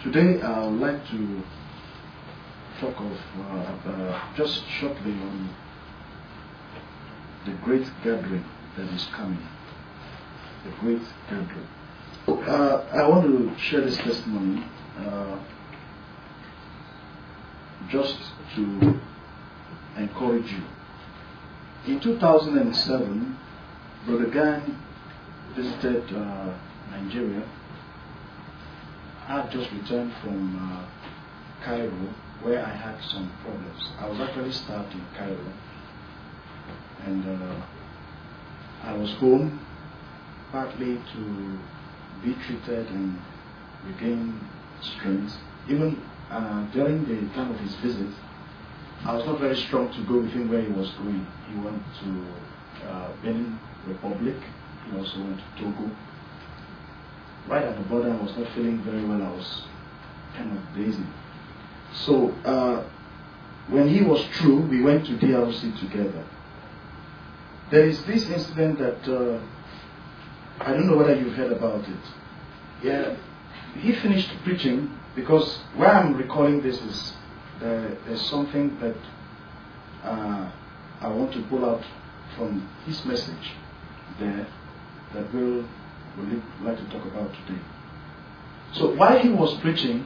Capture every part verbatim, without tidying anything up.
Today I would like to talk of uh, uh, just shortly on the great gathering that is coming. The great gathering. Uh, I want to share this testimony uh, just to encourage you. In two thousand seven, Brother Gan visited uh, Nigeria. I had just returned from uh, Cairo, where I had some problems. I was actually stabbed in Cairo, and uh, I was home partly to be treated and regain strength. Even uh, during the time of his visit, I was not very strong to go with him where he was going. He went to uh, Benin Republic. He also went to Togo. Right at the border, I was not feeling very well. I was kind of dazed. So uh, when he was through, we went to D R C together. There is this incident that uh, I don't know whether you've heard about it. Yeah, he finished preaching, because where I'm recalling this is there, there's something that uh, I want to pull out from his message there that we'll, we'll like to talk about today. So while he was preaching,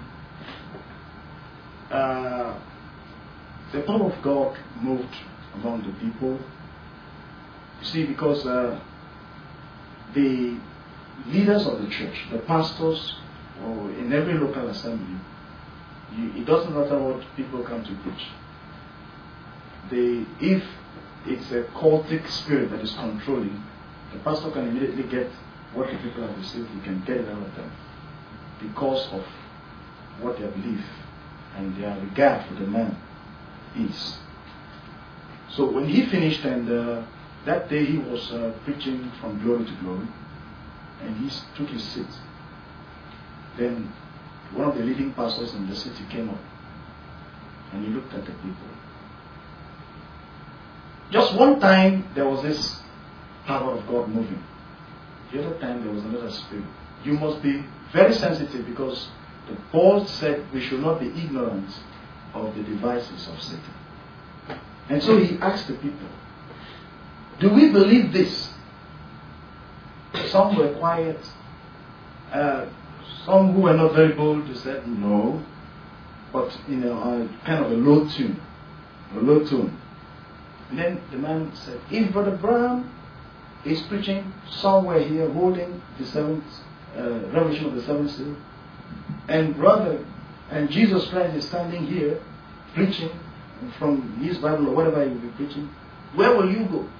uh, the power of God moved among the people. You see, because uh, the leaders of the church, the pastors, or in every local assembly, you, it doesn't matter what people come to preach. They, if it's a cultic spirit that is controlling, the pastor can immediately get what the people have received, he can get it out of them because of what their belief and their regard for the man is. So when he finished, and uh, that day he was uh, preaching from glory to glory, and he took his seat. Then one of the leading pastors in the city came up, and he looked at the people. Just one time there was this power of God moving. The other time there was another spirit. You must be very sensitive, because the Paul said we should not be ignorant of the devices of Satan. And so he asked the people, do we believe this? Some were quiet. Uh, some who were not very bold, they said no, but in a uh, kind of a low tune, a low tone. And then the man said, if Brother Brown is preaching somewhere here, holding the seventh uh, revelation of the seventh seal, and brother and Jesus Christ is standing here preaching from his Bible or whatever he will be preaching, where will you go?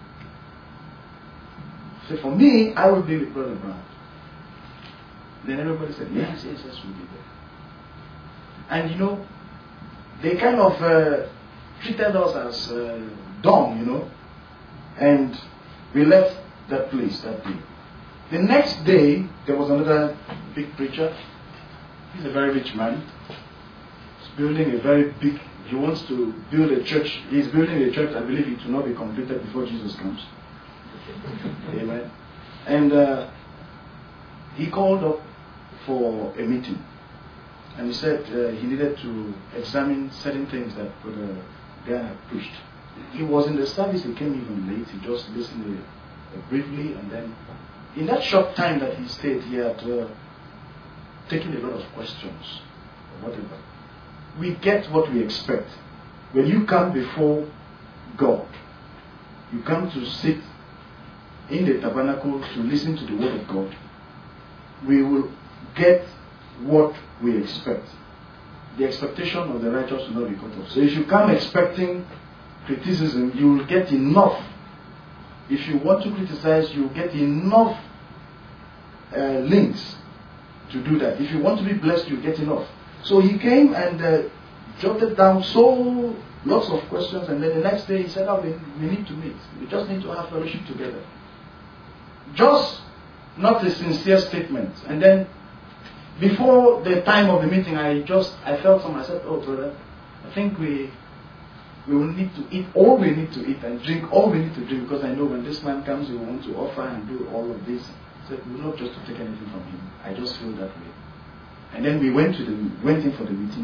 So for me, I will be with Brother Brown. Then everybody said, yes, yes, yes, we'll be there. And you know, they kind of uh, treated us as uh, dumb, you know, and we left that place that day. The next day, there was another big preacher. He's a very rich man. He's building a very big, he wants to build a church. He's building a church, I believe it will not be completed before Jesus comes. Amen. And uh, he called up for a meeting. And he said uh, he needed to examine certain things that Brother Gan had preached. He was in the service, he came even late. He just listened uh, briefly, and then in that short time that he stayed, he had uh, taken a lot of questions, or whatever. We get what we expect. When you come before God, you come to sit in the tabernacle to listen to the word of God, we will get what we expect. The expectation of the righteous will not be cut off. So if you come expecting criticism, you will get enough. If you want to criticize, you will get enough uh, links to do that. If you want to be blessed, you will get enough. So he came and uh, jotted down so lots of questions, and then the next day he said, oh, we, we need to meet. We just need to have fellowship together. Just not a sincere statement. And then before the time of the meeting, I just, I felt some, I said, oh brother, I think we we will need to eat all we need to eat and drink all we need to drink, because I know when this man comes, he will want to offer and do all of this. I said, we will not just to take anything from him. I just feel that way. And then we went to the went in for the meeting.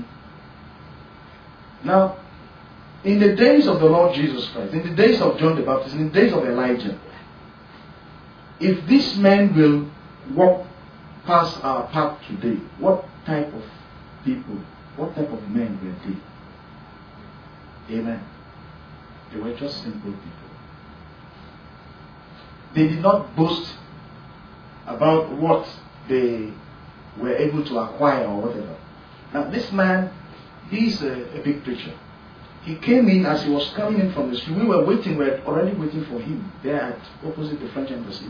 Now, in the days of the Lord Jesus Christ, in the days of John the Baptist, in the days of Elijah, if these men will walk past our path today, what type of people, what type of men were they? Amen. They were just simple people. They did not boast about what they were able to acquire or whatever. Now this man, he's a, a big preacher. He came in as he was coming in from the street. We were waiting, we were already waiting for him there at opposite the French embassy.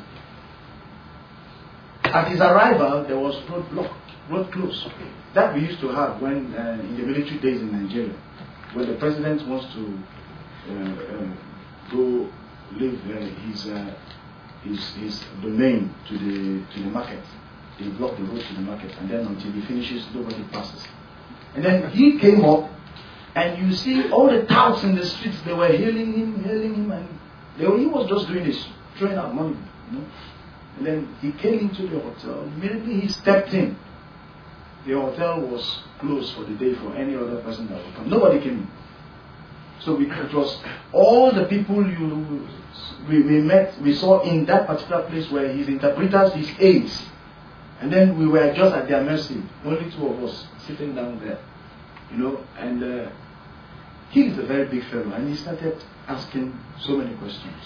At his arrival, there was road blocked, road closed. That we used to have when uh, in the military days in Nigeria, when the president wants to uh, uh, go leave uh, his, uh, his his domain to the to the market. They block the road to the market, and then until he finishes, nobody passes. And then he came up, and you see all the touts in the streets, they were hailing him, hailing him, and they were, he was just doing this, throwing out money, you know. And then he came into the hotel. Immediately he stepped in. The hotel was closed for the day for any other person that would come. Nobody came in. So we, it was all the people you we, we met, we saw in that particular place where his interpreters, his aides. And then we were just at their mercy. Only two of us sitting down there. You know, and uh, he is a very big fellow, and he started asking so many questions.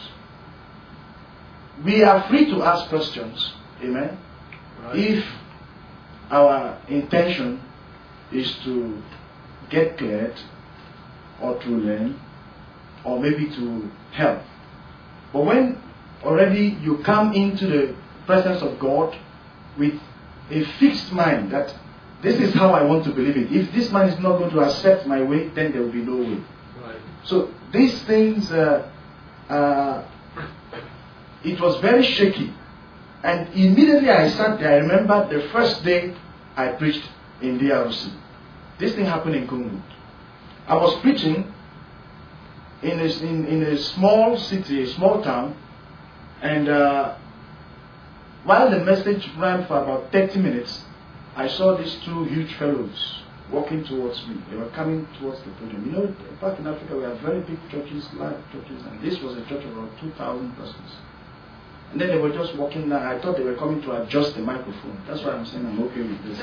We are free to ask questions, amen, right. If our intention is to get cleared, or to learn, or maybe to help. But when already you come into the presence of God with a fixed mind that this is how I want to believe it. If this man is not going to accept my way, then there will be no way. Right. So these things, uh, uh, it was very shaky. And immediately I sat there, I remember the first day I preached in D R C. This thing happened in Congo. I was preaching in a, in, in a small city, a small town, and uh, while the message ran for about thirty minutes, I saw these two huge fellows walking towards me. They were coming towards the podium. You know, back in Africa we have very big churches, large churches, and this was a church of around two thousand persons. And then they were just walking down. I thought they were coming to adjust the microphone. That's why I'm saying I'm okay with this.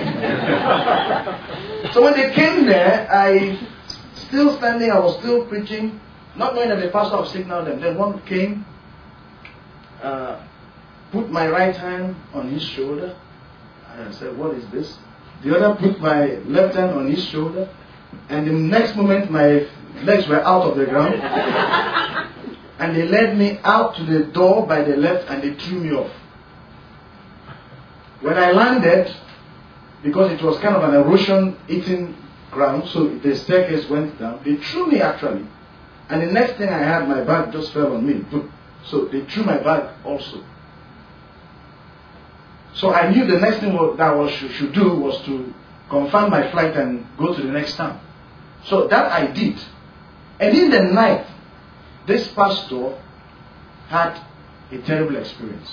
So when they came there, I still standing, I was still preaching, not knowing that the pastor had signaled them. Then one came, uh, put my right hand on his shoulder. And I said, what is this? The other put my left hand on his shoulder. And the next moment my legs were out of the ground. And they led me out to the door by the left and they threw me off. When I landed, because it was kind of an erosion eating ground, so the staircase went down, they threw me actually. And the next thing I had, my bag just fell on me. So they threw my bag also. So I knew the next thing that I was, should do was to confirm my flight and go to the next town. So that I did. And in the night, this pastor had a terrible experience.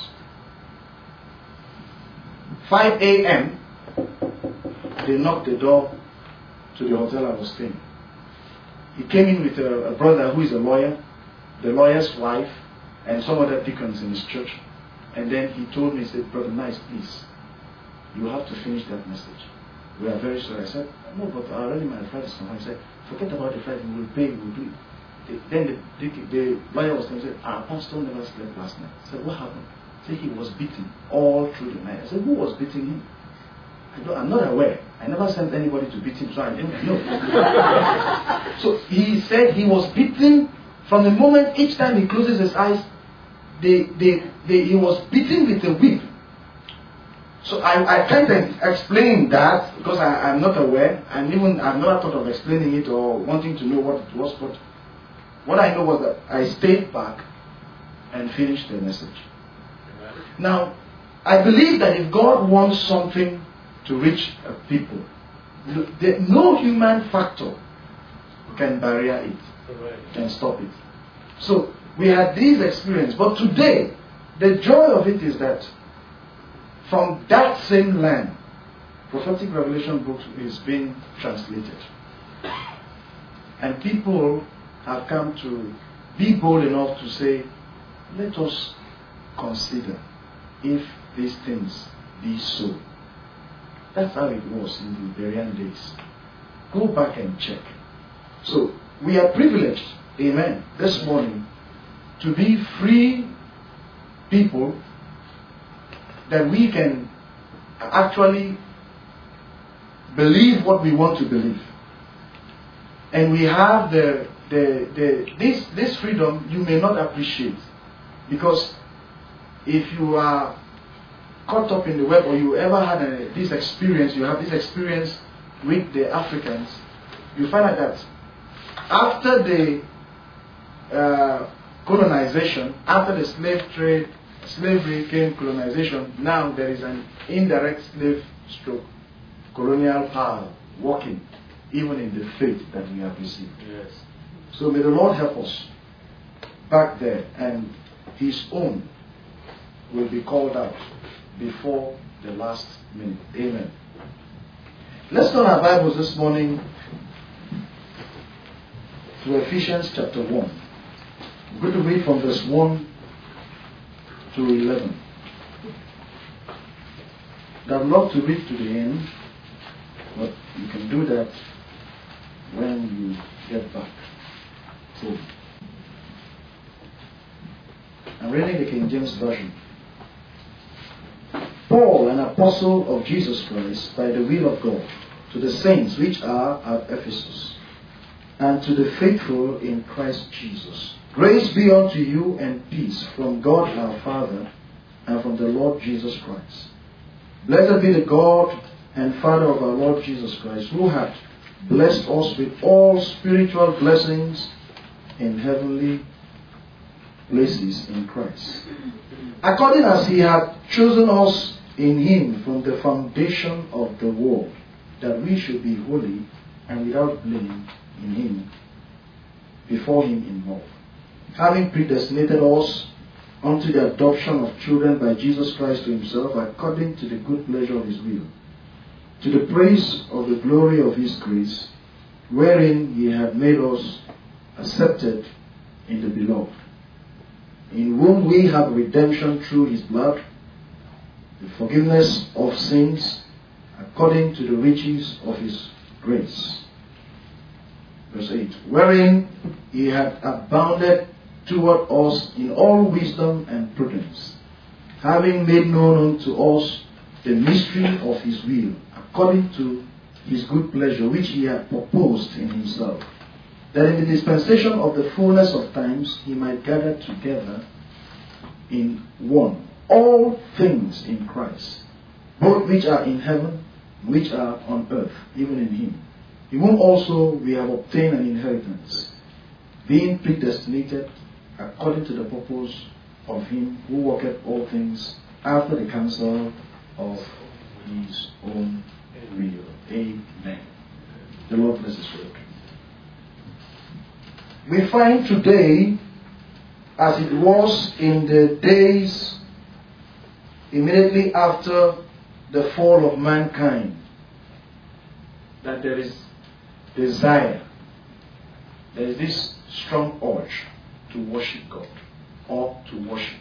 five a.m. they knocked the door to the hotel I was staying. He came in with a, a brother who is a lawyer, the lawyer's wife, and some other deacons in his church. And then he told me, he said, Brother Nice, please, you have to finish that message. We are very sorry. I said, no, but already my flight is confirmed. He said, forget about the flight, we will pay, we will do it. Then the, the, the lawyer was telling me, our pastor never slept last night. I said, what happened? He said, he was beaten all through the night. I said, who was beating him? I don't, I'm not aware. I never sent anybody to beat him, so I didn't know. So he said he was beaten from the moment each time he closes his eyes, they, they, they, he was beaten with a whip. So I, I tried to explain that because I, I'm not aware, and even I've never thought of explaining it or wanting to know what it was, but what I know was that I stayed back and finished the message. Amen. Now, I believe that if God wants something to reach a people, no human factor can barrier it, Amen. Can stop it. So, we had these experiences, but today, the joy of it is that from that same land, prophetic revelation book is being translated. And people have come to be bold enough to say, let us consider if these things be so. That's how it was in the Berean days. Go back and check. So, we are privileged, amen, this morning to be free people, that we can actually believe what we want to believe. And we have the, the, the this, this freedom you may not appreciate. Because if you are caught up in the web, or you ever had a, this experience, you have this experience with the Africans, you find out that after the uh, colonization, after the slave trade, slavery came colonization, now there is an indirect slave stroke, colonial power working, even in the faith that we have received. Yes. So may the Lord help us back there, and His own will be called out before the last minute. Amen. Let's turn our Bibles this morning to Ephesians chapter one. We're going to read from verse one to eleven. I'd love to read to the end, but you can do that when you get back. So, I'm reading the King James Version. Paul, an apostle of Jesus Christ, by the will of God, to the saints which are at Ephesus, and to the faithful in Christ Jesus. Grace be unto you and peace from God our Father and from the Lord Jesus Christ. Blessed be the God and Father of our Lord Jesus Christ, who hath blessed us with all spiritual blessings in heavenly places in Christ, according as He hath chosen us in Him from the foundation of the world, that we should be holy and without blame in Him, before Him in love, having predestinated us unto the adoption of children by Jesus Christ to Himself, according to the good pleasure of His will, to the praise of the glory of His grace, wherein He hath made us accepted in the Beloved, in whom we have redemption through His blood, the forgiveness of sins, according to the riches of His grace. Verse eight. Wherein He hath abounded toward us in all wisdom and prudence, having made known unto us the mystery of His will, according to His good pleasure, which He hath purposed in Himself, that in the dispensation of the fullness of times He might gather together in one all things in Christ, both which are in heaven, which are on earth, even in Him, in whom also we have obtained an inheritance, being predestinated according to the purpose of Him who worketh all things after the counsel of His own will. Amen. The Lord bless His word. We find today, as it was in the days immediately after the fall of mankind, that there is desire, there is this strong urge to worship God, or to worship.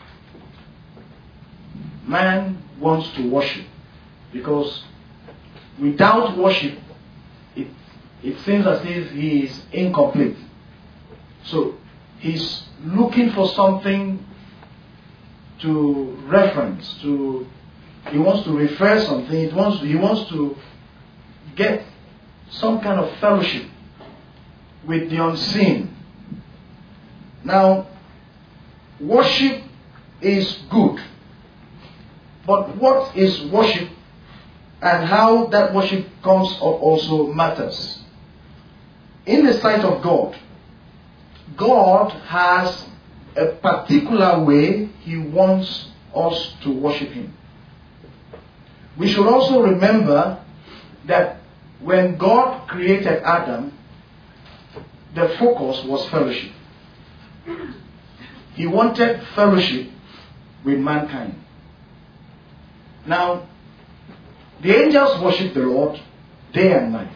Man wants to worship because without worship, it, it seems as if he is incomplete. So he's looking for something to reference, to he wants to refer something, he wants, he wants to get some kind of fellowship with the unseen. Now, worship is good, but what is worship and how that worship comes up also matters. In the sight of God, God has a particular way He wants us to worship Him. We should also remember that when God created Adam, the focus was fellowship. He wanted fellowship with mankind. Now, The angels worship the Lord day and night.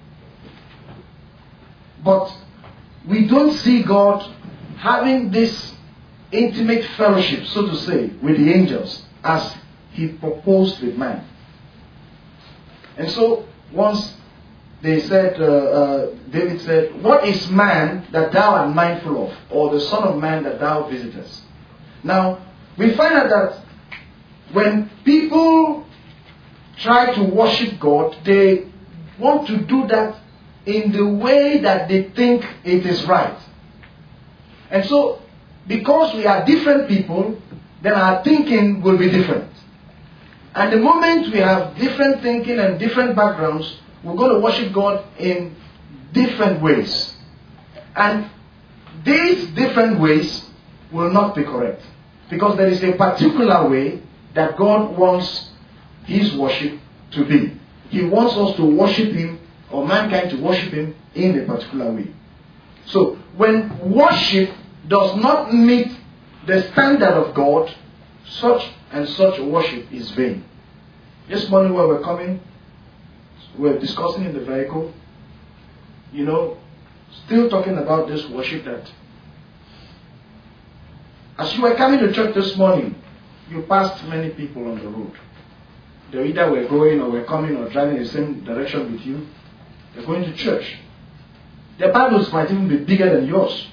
But we don't see God having this intimate fellowship, so to say, with the angels as he proposed with man. And so once they said, uh, uh, David said, what is man that thou art mindful of, or the son of man that thou visitest? Now, we find out that when people try to worship God, they want to do that in the way that they think it is right. And so, because we are different people, then our thinking will be different. And the moment we have different thinking and different backgrounds, we're going to worship God in different ways. And these different ways will not be correct. Because there is a particular way that God wants His worship to be. He wants us to worship Him, or mankind to worship Him, in a particular way. So, when worship does not meet the standard of God, such and such worship is vain. This morning when we're coming, we're discussing in the vehicle, you know, still talking about this worship that as you were coming to church this morning, you passed many people on the road. They either were going or were coming or driving in the same direction with you. They're going to church. Their Bibles might even be bigger than yours.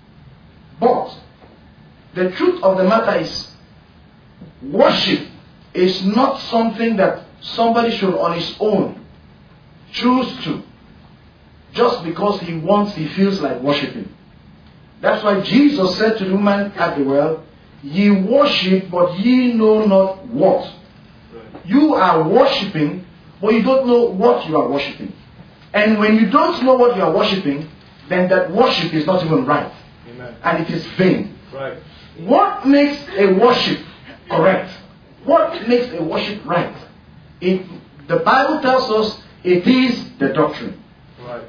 But the truth of the matter is, worship is not something that somebody should on his own choose to, just because he wants, he feels like worshiping. That's why Jesus said to the woman at the well, ye worship, but ye know not what. You are worshiping, but you don't know what you are worshiping. And when you don't know what you are worshiping, then that worship is not even right. Amen. And it is vain. Right. What makes a worship correct? What makes a worship right? It, the Bible tells us it is the doctrine. Right.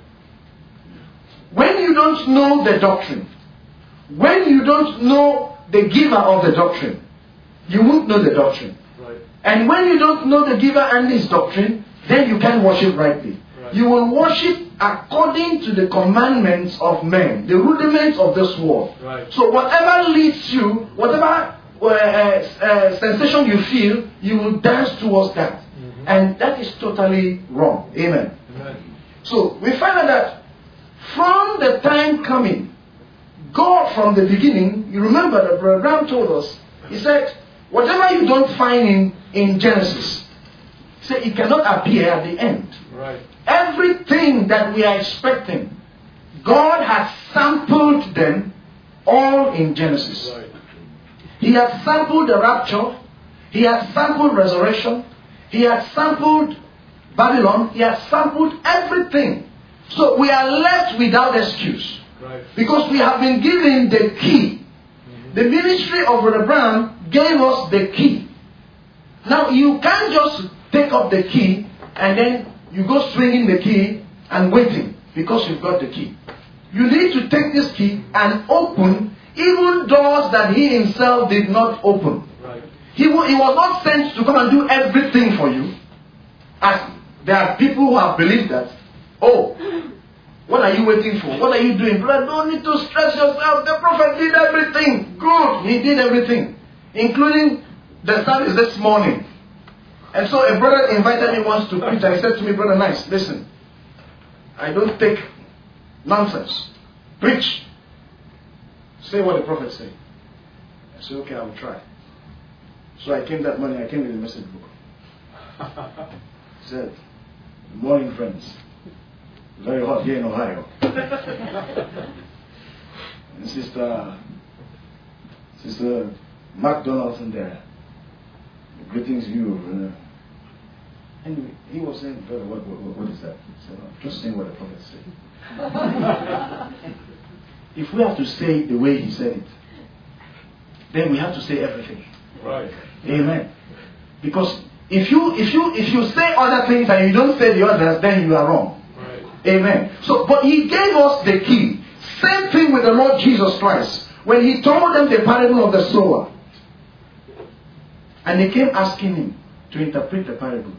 When you don't know the doctrine, when you don't know the giver of the doctrine, you won't know the doctrine. Right. And when you don't know the giver and his doctrine, then you can't worship rightly. Right. You will worship according to the commandments of men, the rudiments of this world. Right. So whatever leads you, whatever uh, uh, sensation you feel, you will dance towards that. Mm-hmm. And that is totally wrong. Amen. Amen. So we find out that from the time coming, God from the beginning, you remember that Brother Graham told us, he said, whatever you don't find in, in Genesis, he said it cannot appear at the end. Right. Everything that we are expecting, God has sampled them all in Genesis. Right. He has sampled the rapture. He has sampled resurrection. He has sampled Babylon. He has sampled everything. So we are left without excuse. Right. Because we have been given the key. Mm-hmm. The ministry of Brother Branham gave us the key. Now you can't just take up the key and then you go swinging the key and waiting because you've got the key. You need to take this key and open even doors that he himself did not open. Right. He, w- he was not sent to come and do everything for you. As there are people who have believed that, oh, what are you waiting for? What are you doing? Brother, don't need to stress yourself. The prophet did everything. Good. He did everything. Including the service this morning. And so a brother invited me once to preach. And he said to me, Brother Nice, listen. I don't take nonsense. Preach. Say what the prophet said. I said, okay, I will try. So I came that morning. I came with a message book. He said, good morning, friends. Very hot here in Ohio. And Sister, Sister Mark Donaldson there. Greetings to you. Uh, anyway, he was saying, Brother, what, what, what is that? He said, I'm just saying what the prophet said. If we have to say it the way he said it, then we have to say everything. Right. Amen. Because if you if you if you say other things and you don't say the others, then you are wrong. Amen. So, but he gave us the key. Same thing with the Lord Jesus Christ. When he told them the parable of the sower, and they came asking him to interpret the parable,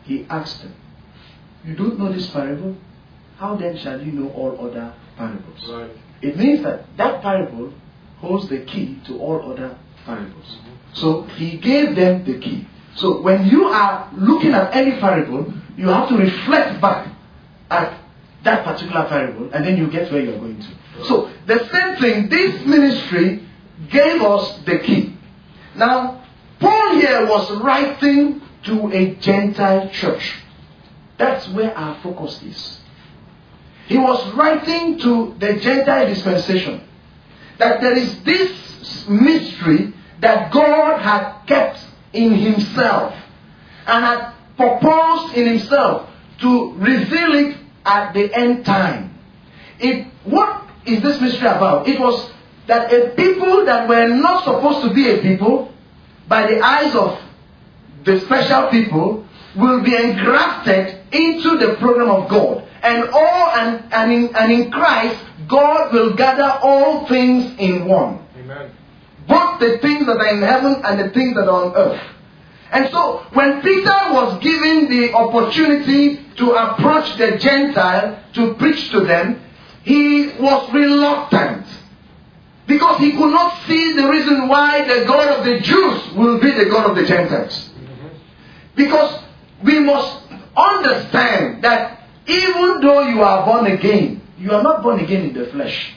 he asked them, you don't know this parable? How then shall you know all other parables? Right. It means that that parable holds the key to all other parables. Mm-hmm. So he gave them the key. So when you are looking at any parable, you have to reflect back at that particular parable, and then you get where you're going to. Right. So the same thing, this ministry gave us the key. Now, Paul here was writing to a Gentile church. That's where our focus is. He was writing to the Gentile dispensation that there is this mystery that God had kept in himself and had purposed in himself to reveal it at the end time. It, what is this mystery about? It was that a people that were not supposed to be a people, by the eyes of the special people, will be engrafted into the program of God. And all and, and, in, and in Christ, God will gather all things in one. Amen. Both the things that are in heaven and the things that are on earth. And so, when Peter was given the opportunity to approach the Gentile to preach to them, he was reluctant. Because he could not see the reason why the God of the Jews will be the God of the Gentiles. Mm-hmm. Because we must understand that even though you are born again, you are not born again in the flesh.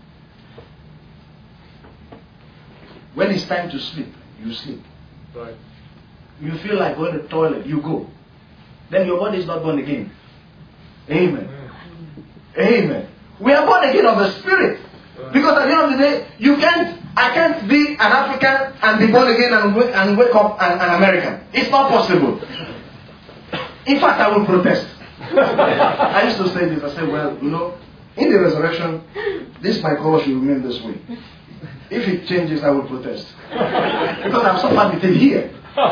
When it's time to sleep, you sleep. Right. You feel like going to the toilet, you go. Then your body is not born again. Amen. Mm. Amen. We are born again of the Spirit. Right. Because at the end of the day, you can't, I can't be an African and be born again and wake, and wake up an, an American. It's not possible. In fact, I will protest. I used to say this. I said, well, you know, in the resurrection, this my color should remain this way. If it changes, I will protest. Because I've suffered with it here.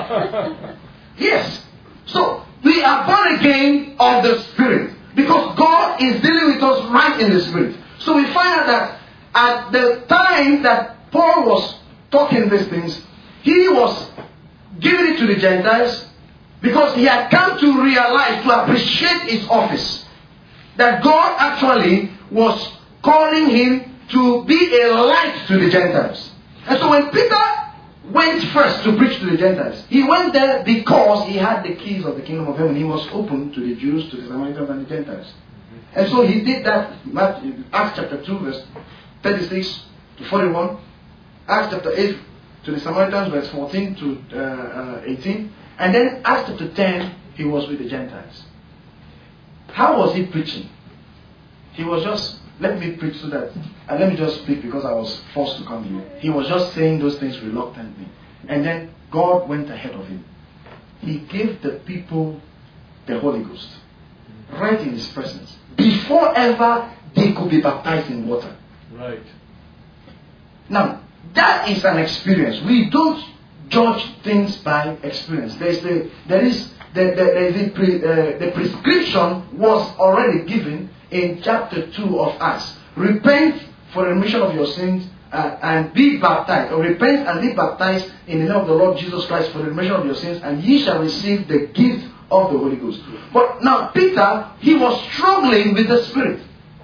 Yes. So, we are born again of the Spirit. Because God is dealing with us right in the Spirit. So we find out that at the time that Paul was talking these things, he was giving it to the Gentiles because he had come to realize, to appreciate his office. That God actually was calling him to be a light to the Gentiles. And so when Peter went first to preach to the Gentiles, he went there because he had the keys of the kingdom of heaven. He was open to the Jews, to the Samaritans, and the Gentiles. And so he did that. Acts chapter two, verse thirty-six to forty-one. Acts chapter eight to the Samaritans, verse fourteen to uh, uh, eighteen. And then Acts chapter ten, he was with the Gentiles. How was he preaching? He was just, let me preach so that, and let me just speak because I was forced to come here. He was just saying those things reluctantly. And then God went ahead of him. He gave the people the Holy Ghost right in his presence, before ever they could be baptized in water. Right. Now, that is an experience. We don't judge things by experience. There is the, there is the, the, there is the, pre, uh, the prescription was already given in chapter two of Acts. Repent for the remission of your sins uh, and be baptized. Or repent and be baptized in the name of the Lord Jesus Christ for the remission of your sins, and ye shall receive the gift of the Holy Ghost. But now Peter, he was struggling with the Spirit.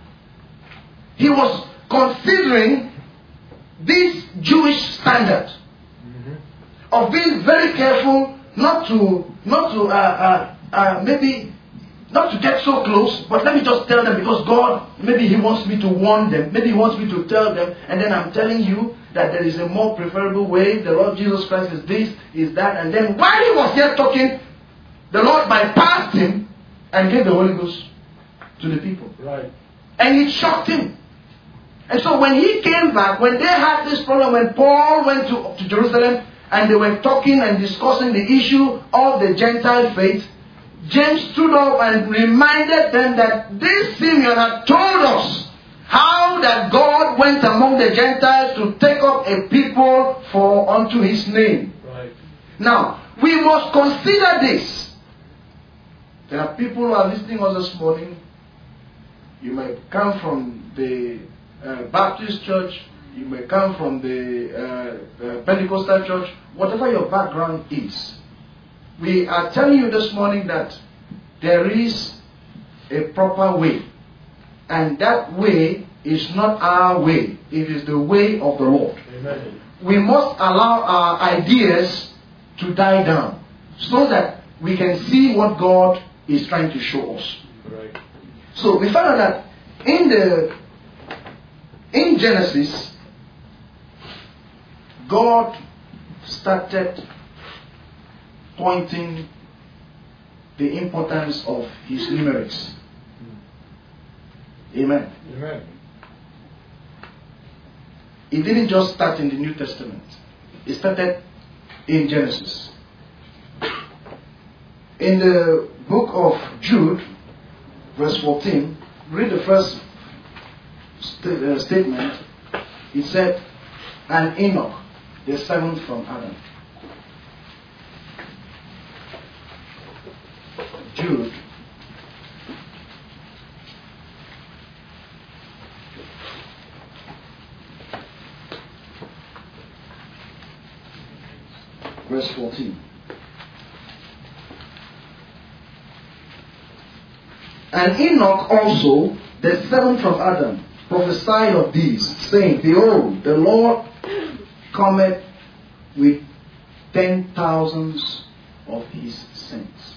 He was considering this Jewish standard mm-hmm. of being very careful not to, not to, uh, uh, uh, maybe not to get so close, but let me just tell them because God, maybe He wants me to warn them, maybe He wants me to tell them, and then I'm telling you that there is a more preferable way. The Lord Jesus Christ is this, is that, and then while He was here talking, the Lord bypassed Him and gave the Holy Ghost to the people. Right. And it shocked Him. And so when he came back, when they had this problem, when Paul went to, to Jerusalem and they were talking and discussing the issue of the Gentile faith, James stood up and reminded them that this Simeon had told us how that God went among the Gentiles to take up a people for unto His name. Right. Now, we must consider this. There are people who are listening to us this morning. You may come from the uh, Baptist church. You may come from the uh, uh, Pentecostal church. Whatever your background is, we are telling you this morning that there is a proper way. And that way is not our way. It is the way of the Lord. Amen. We must allow our ideas to die down so that we can see what God is trying to show us. Right. So we found out that in the in Genesis, God started pointing the importance of his numerics. Amen. Amen. It didn't just start in the New Testament. It started in Genesis. In the book of Jude, verse fourteen, read the first st- uh, statement. It said, and Enoch, the seventh from Adam. Jude, verse fourteen. And Enoch also, the seventh from Adam, prophesied of these, saying, behold, the Lord cometh with ten thousands of his saints.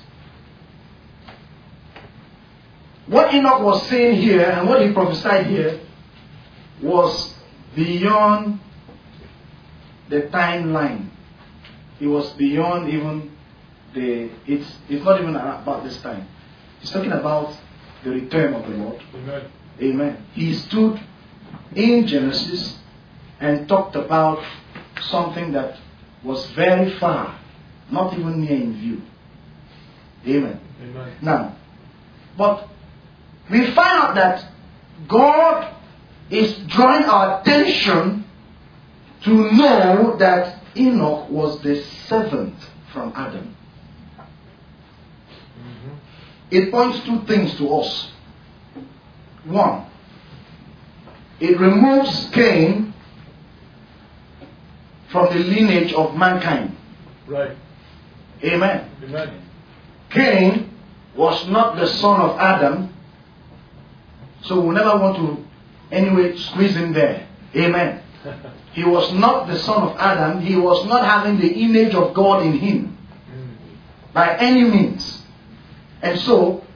What Enoch was saying here and what he prophesied here was beyond the timeline. It was beyond even the, it's, it's not even about this time. He's talking about the return of the Lord. Amen. Amen. He stood in Genesis and talked about something that was very far, not even near in view. Amen. Amen. Now, but we find out that God is drawing our attention to know that Enoch was the seventh from Adam. Mm-hmm. It points two things to us. One, it removes Cain from the lineage of mankind. Right. Amen. Amen. Cain was not the son of Adam, so we never want to anyway squeeze him there. Amen. He was not the son of Adam. He was not having the image of God in him by any means. And so,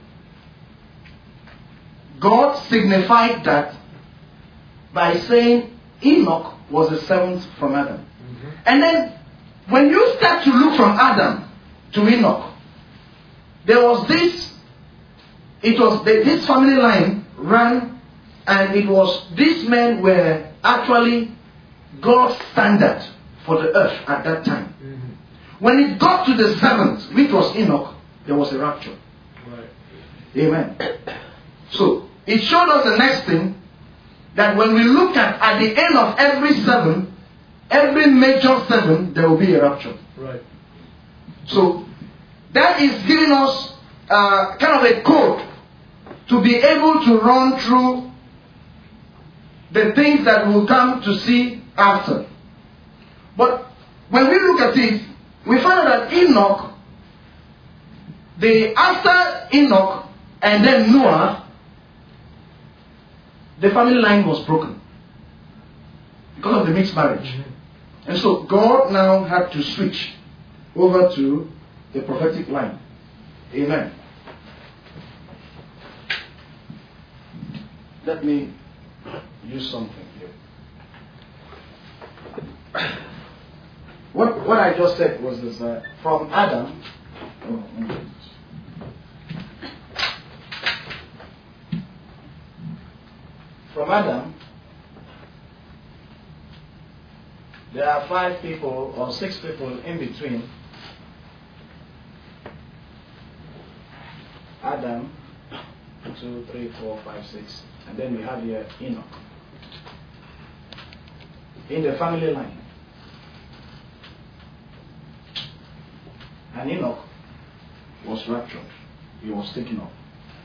God signified that by saying Enoch was the seventh from Adam. Mm-hmm. And then, when you start to look from Adam to Enoch, there was this, it was, the, this family line ran, and it was, these men were actually God's standard for the earth at that time. Mm-hmm. When it got to the seventh, which was Enoch, there was a rapture. Right. Amen. So, it showed us the next thing, that when we look at, at the end of every seven, every major seven, there will be a rapture. Right. So, that is giving us uh, kind of a code to be able to run through the things that we'll come to see after. But when we look at it, we find out that Enoch, the after Enoch and then Noah, the family line was broken because of the mixed marriage. Mm-hmm. And so God now had to switch over to the prophetic line. Amen. Let me use something here. What what I just said was this, uh, from Adam. Oh, oh. From Adam, there are five people or six people in between Adam, two, three, four, five, six, and then we have here Enoch. In the family line. And Enoch was raptured. He was taken up.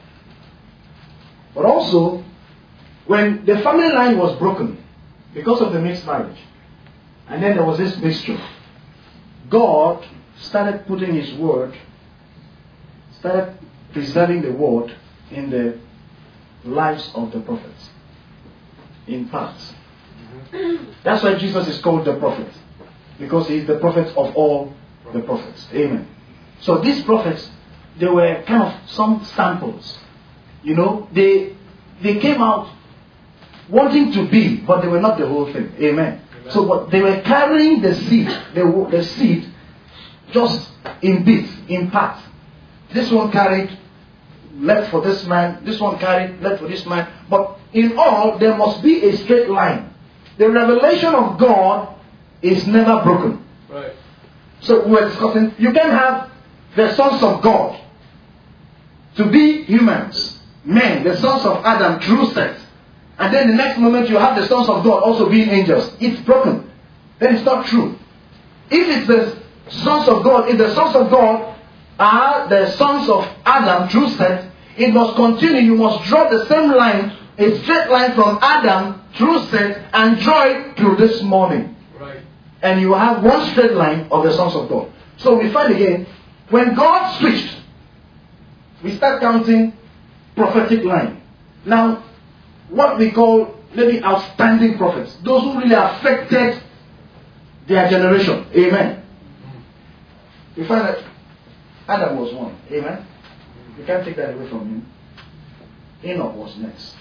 But also, when the family line was broken because of the mixed marriage, and then there was this mixture, God started putting his word, started preserving the word in the lives of the prophets. In parts. Mm-hmm. That's why Jesus is called the prophet. Because he is the prophet of all the prophets. Amen. So these prophets, they were kind of some samples. You know, they they came out wanting to be, but they were not the whole thing. Amen. Amen. So but they were carrying the seed, the, the seed, just in bits, in parts. This one carried, left for this man. This one carried, left for this man. But in all, there must be a straight line. The revelation of God is never broken. Right. So we're discussing, you can have the sons of God to be humans, men, the sons of Adam, true set. And then the next moment you have the sons of God also being angels. It's broken. Then it's not true. If it's the sons of God, if the sons of God are the sons of Adam, true set, it must continue. You must draw the same line, a straight line from Adam, true set, and draw it through this morning. Right. And you have one straight line of the sons of God. So we find again, when God switched, we start counting prophetic line. Now, what we call maybe outstanding prophets, those who really affected their generation. Amen. We find that Adam was one. Amen. You can't take that away from him. Enoch was next.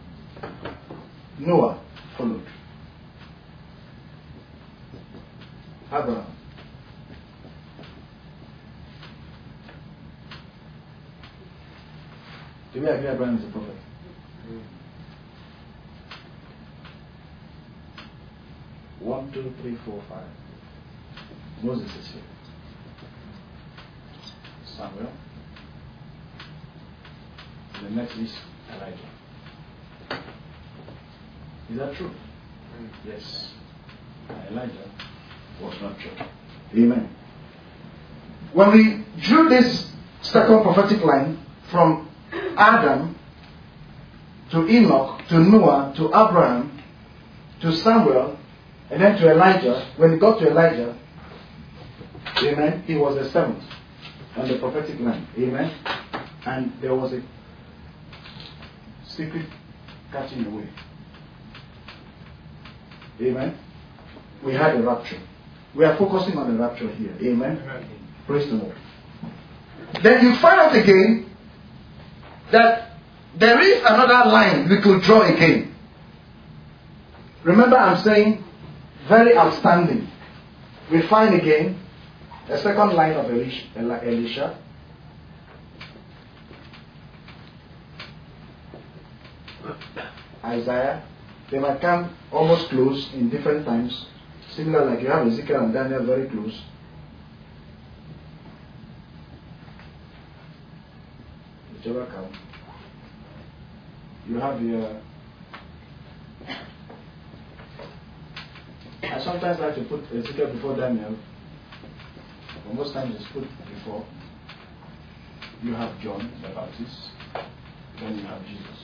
Noah followed. Abraham. Do we agree Abraham is a prophet? Mm. One, two, three, four, five. Moses is here. Samuel. And the next is Elijah. Is that true? Mm. Yes. Elijah was not true. Amen. When we drew this second prophetic line from Adam to Enoch to Noah to Abraham to Samuel and then to Elijah, when we got to Elijah, amen, he was the seventh on the prophetic line. Amen. And there was a secret catching away. Amen. We had a rapture. We are focusing on the rapture here. Amen. Amen. Praise the Lord. Then you find out again that there is another line we could draw again. Remember, I'm saying very outstanding. We find again a second line of Elisha. Isaiah. They might come almost close in different times. Similar like you have Ezekiel and Daniel very close. Whichever come. You have your... I sometimes like to put Ezekiel before Daniel. But most times it's put before. You have John the Baptist. Then you have Jesus.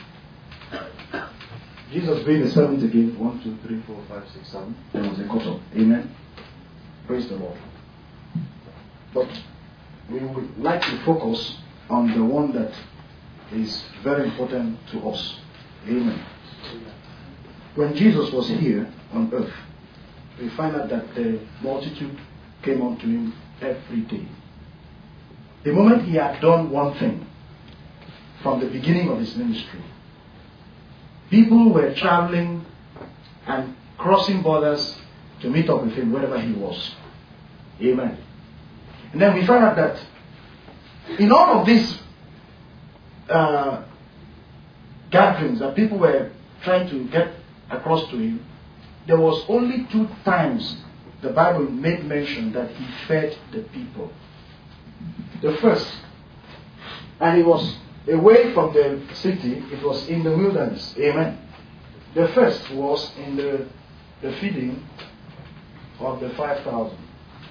Jesus being the seventh again, one, two, three, four, five, six, seven. There was a cut off. Amen. Praise the Lord. But we would like to focus on the one that is very important to us. Amen. When Jesus was here on earth, we find out that the multitude came unto him every day. The moment he had done one thing from the beginning of his ministry, people were traveling and crossing borders to meet up with him wherever he was. Amen. And then we find out that in all of these uh, gatherings that people were trying to get across to him, there was only two times the Bible made mention that he fed the people. The first, and it was away from the city, it was in the wilderness. Amen. The first was in the, the feeding of the five thousand.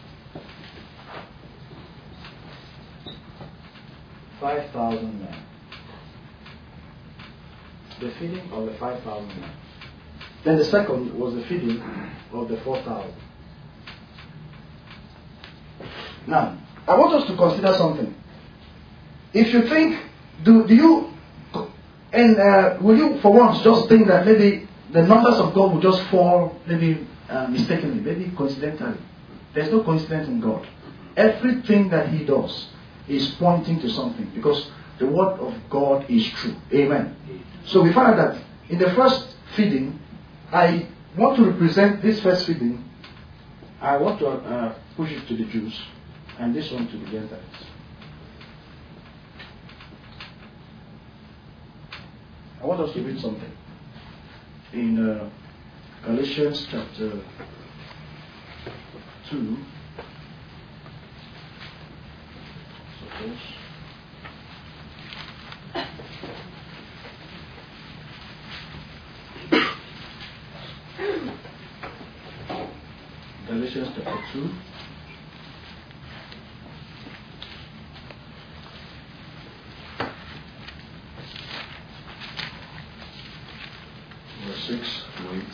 Five thousand men. The feeding of the five thousand men. Then the second was the feeding of the four thousand. Now, I want us to consider something. If you think, do, do you, and uh, will you for once just think that maybe the numbers of God will just fall, maybe uh, mistakenly, maybe coincidentally? There's no coincidence in God. Everything that He does is pointing to something, because the word of God is true. Amen. So we find that in the first feeding, I want to represent this first feeding. I want to uh, push it to the Jews, and this one to the Gentiles. I want us to read something in uh, Galatians chapter two. Suppose. Galatians chapter two. Verse six to eight.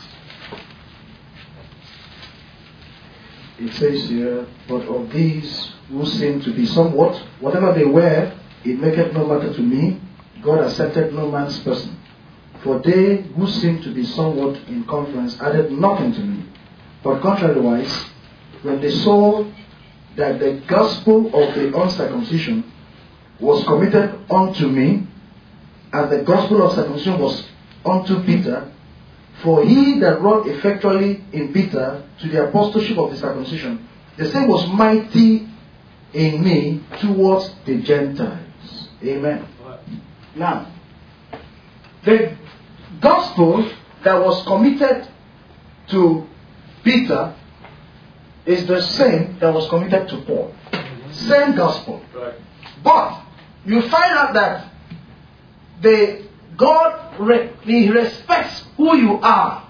It says here, but of these who seem to be somewhat, whatever they were, it maketh no matter to me. God accepted no man's person. For they who seem to be somewhat in conference added nothing to me. But contrariwise, when they saw that the gospel of the uncircumcision was committed unto me, as the gospel of circumcision was unto Peter, for he that wrought effectually in Peter to the apostleship of the circumcision, the same was mighty in me towards the Gentiles. Amen. Now, the gospel that was committed to Peter is the same that was committed to Paul. Same gospel. Right. But you find out that the God re- He respects who you are.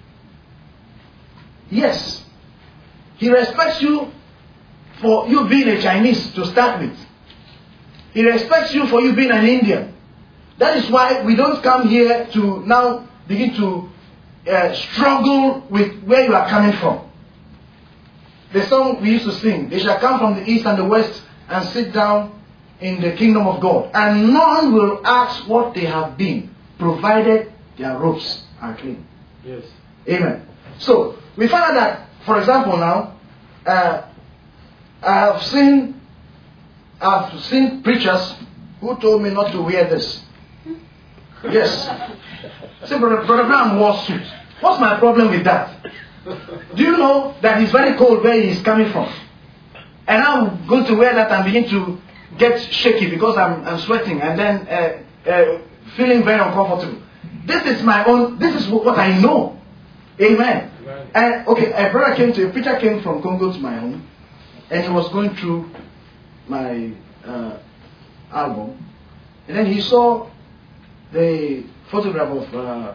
Yes. He respects you for you being a Chinese to start with. He respects you for you being an Indian. That is why we don't come here to now begin to uh, struggle with where you are coming from. The song we used to sing, they shall come from the east and the west and sit down in the kingdom of God. And none will ask what they have been, provided their robes are clean. Yes. Amen. So, we find out that, for example now, uh, I have seen, I've seen preachers who told me not to wear this. Yes. See, Brother Brown wore suit. What's my problem with that? Do you know that it's very cold where he's coming from? And I'm going to wear that and begin to get shaky because I'm, I'm sweating and then uh, uh, feeling very uncomfortable. This is my own, this is what I know. Amen. Amen. And okay, a brother came to, a preacher came from Congo to my home, and he was going through my uh, album, and then he saw the photograph of uh,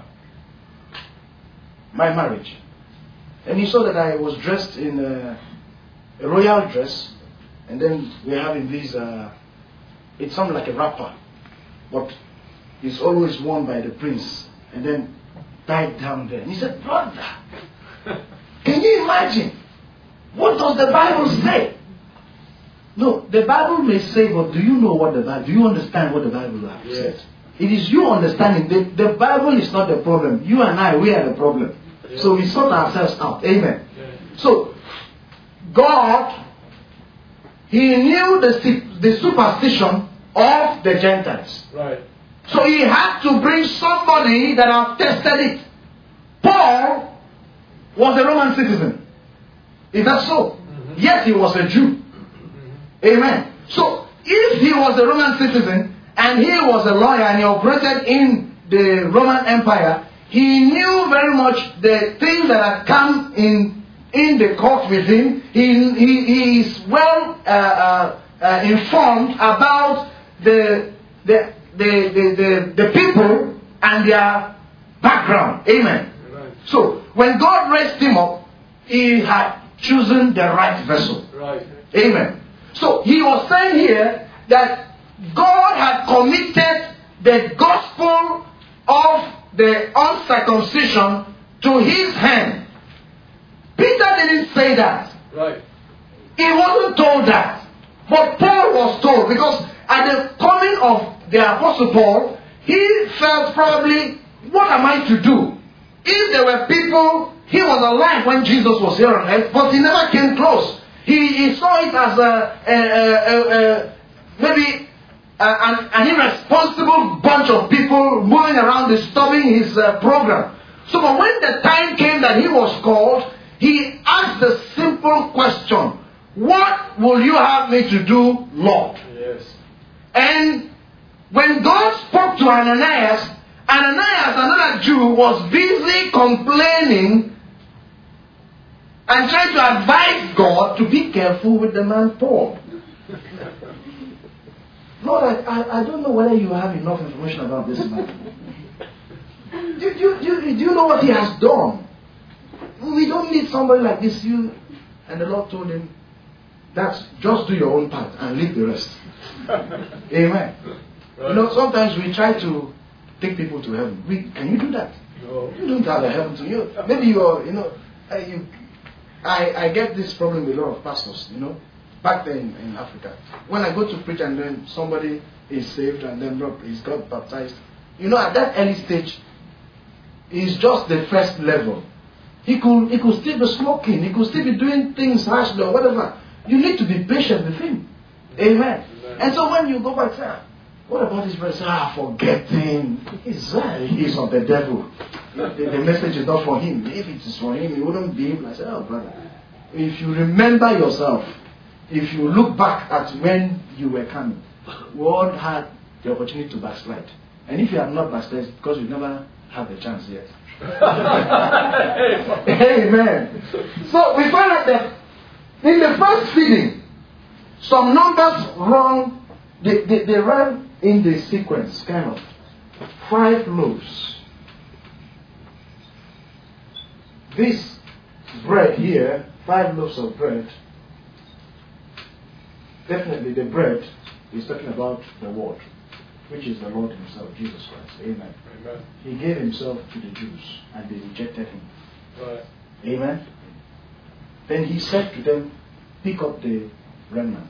my marriage. And he saw that I was dressed in a, a royal dress, and then we're having these, uh, it sounded like a wrapper, but it's always worn by the prince, and then tied down there. And he said, brother, can you imagine? What does the Bible say? No, the Bible may say, but do you know what the Bible, do you understand what the Bible has yes. said? It is you understanding. The, the Bible is not the problem. You and I, we are the problem. Yes. So we sort ourselves out. Amen. Yes. So, God, He knew the, the superstition of the Gentiles. Right. So He had to bring somebody that have tested it. Paul was a Roman citizen. Is that so? Mm-hmm. Yes, he was a Jew. Mm-hmm. Amen. So, if he was a Roman citizen, and he was a lawyer and he operated in the Roman Empire, he knew very much the things that had come in in the court with him. He, he, he is well uh, uh, uh, informed about the the, the, the, the the people and their background. Amen. Amen. So, when God raised him up, he had chosen the right vessel. Right. Amen. So, he was saying here that God had committed the gospel of the uncircumcision to his hand. Peter didn't say that. Right. He wasn't told that. But Paul was told, because at the coming of the Apostle Paul, he felt probably, what am I to do? If there were people, he was alive when Jesus was here on earth, but he never came close. He, he saw it as a, a, a, a, a maybe a, an, an irresponsible bunch of people moving around disturbing his uh, program. So but when the time came that he was called, he asked the simple question, what will you have me to do, Lord? Yes. And when God spoke to Ananias, Ananias, another Jew, was busy complaining and trying to advise God to be careful with the man Paul. Lord, I, I, I don't know whether you have enough information about this man. Do, do, do, do you know what he has done? We don't need somebody like this. You And the Lord told him, that's just do your own part and leave the rest. Amen. Right. You know, sometimes we try to take people to heaven. We, can you do that? No. You don't have a heaven to you. Maybe you are, you know, uh, you, I, I get this problem with a lot of pastors, you know, back then in, in Africa. When I go to preach and then somebody is saved and then he's got baptized, you know, at that early stage, it's just the first level. He could, he could still be smoking, he could still be doing things rashly or whatever. You need to be patient with him. Amen. Amen. And so when you go back, say, what about this person? Ah, forget him. He's, uh, he's of the devil. The, the message is not for him. If it is for him, he wouldn't be able to say, oh brother. If you remember yourself, if you look back at when you were coming, God had the opportunity to backslide. And if you have not backslid, because you never had the chance yet. Amen. So we find out that in the first feeding, some numbers run, they, they, they ran in the sequence, kind of. Five loaves. This bread here, five loaves of bread, definitely the bread is talking about the word, which is the Lord himself, Jesus Christ. Amen. Amen. He gave himself to the Jews and they rejected him. Right. Amen. Then he said to them, pick up the remnant.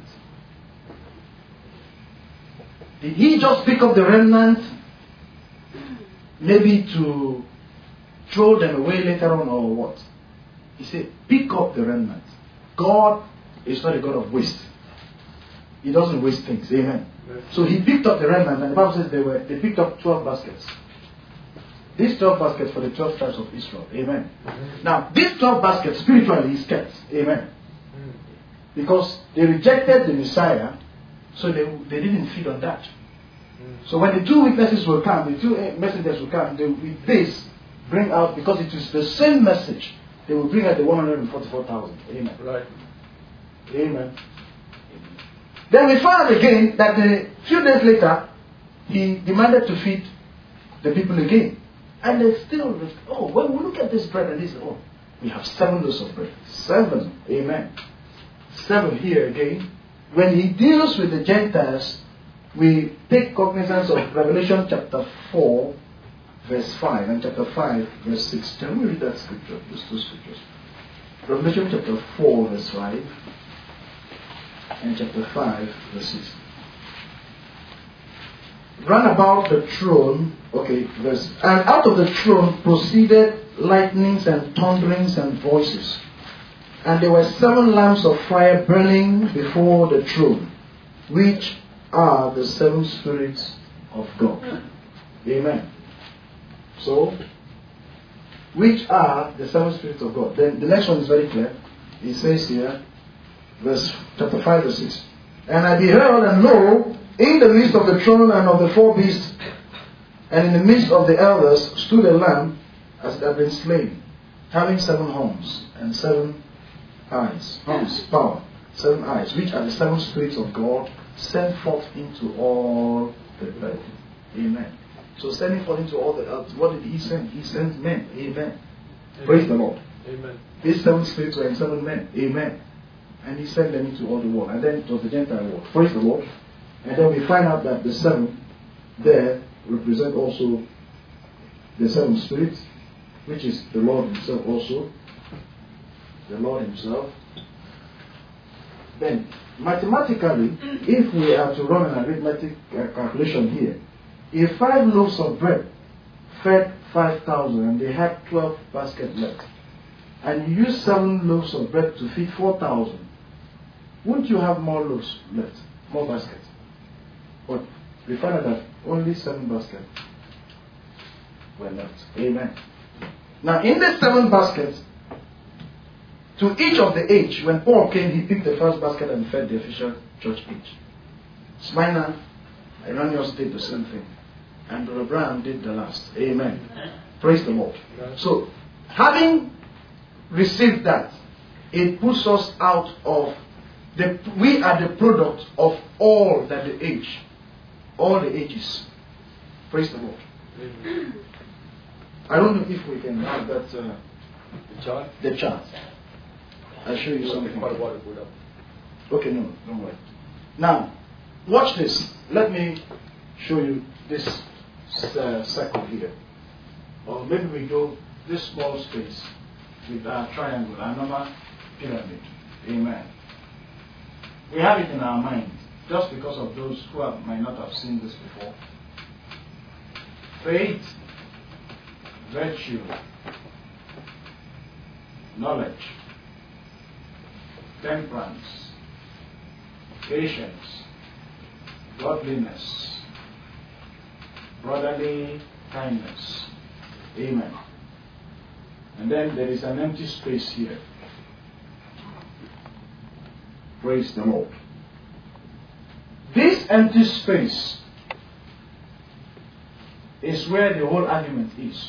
Did he just pick up the remnant maybe to throw them away later on or what? He said, pick up the remnant. God is not a God of waste. He doesn't waste things. Amen. Yes. So he picked up the remnant, and the Bible says they were they picked up twelve baskets. These twelve baskets for the twelve tribes of Israel. Amen. Mm-hmm. Now, these twelve baskets spiritually is kept. Amen. Mm-hmm. Because they rejected the Messiah, so they they didn't feed on that. Mm-hmm. So when the two witnesses will come, the two messengers will come, they will with this bring out, because it is the same message, they will bring out the one hundred forty-four thousand. Amen. Right. Amen. Then we found again that a few days later, he demanded to feed the people again. And they still, oh, when we look at this bread and this, oh, we have seven loaves of bread. Seven. Amen. Seven here again. When he deals with the Gentiles, we take cognizance of Revelation chapter four, verse five, and chapter five, verse six. Can we read that scripture? Those two scriptures. Revelation chapter four, verse five. And chapter five, verse six. Run about the throne, okay, verse, and out of the throne proceeded lightnings and thunderings and voices. And there were seven lamps of fire burning before the throne, which are the seven spirits of God. Amen. So, which are the seven spirits of God? Then the next one is very clear. It says here, verse chapter five, verse six. And I beheld, and lo, in the midst of the throne and of the four beasts, and in the midst of the elders, stood a lamb as it had been slain, having seven horns and seven eyes. Horns, power, seven eyes, which are the seven spirits of God, sent forth into all the earth. Amen. So sending forth into all the earth, what did he send? He sent men. Amen. Amen. Praise the Lord. Amen. These seven spirits were in seven men. Amen. And he sent them into all the world. And then it was the Gentile world. Praise the Lord. And then we find out that the seven there represent also the seven spirits, which is the Lord himself also. The Lord himself. then mathematically, if we are to run an arithmetic uh, calculation here, if five loaves of bread fed five thousand and they had twelve baskets left, and you use seven loaves of bread to feed four thousand, wouldn't you have more loaves left, more baskets? But we find out that only seven baskets were left. Amen. Now, in the seven baskets, to each of the age, when Paul came, he picked the first basket and fed the official church age. Smyrna, Irenaeus did the same thing. And Brother Abraham did the last. Amen. Praise the Lord. So, having received that, it puts us out of the, we are the product of all that the age, all the ages. Praise the Lord. I don't know if we can have that, uh, the chart. The chart. I'll show you something. Okay, no, don't worry. Now, watch this. Let me show you this uh, circle here. Or maybe we go this small space with our triangle, our normal pyramid. Amen. We have it in our mind, just because of those who have, might not have seen this before. Faith, virtue, knowledge, temperance, patience, godliness, brotherly kindness. Amen. And then there is an empty space here. Praise the Lord. This empty space is where the whole argument is.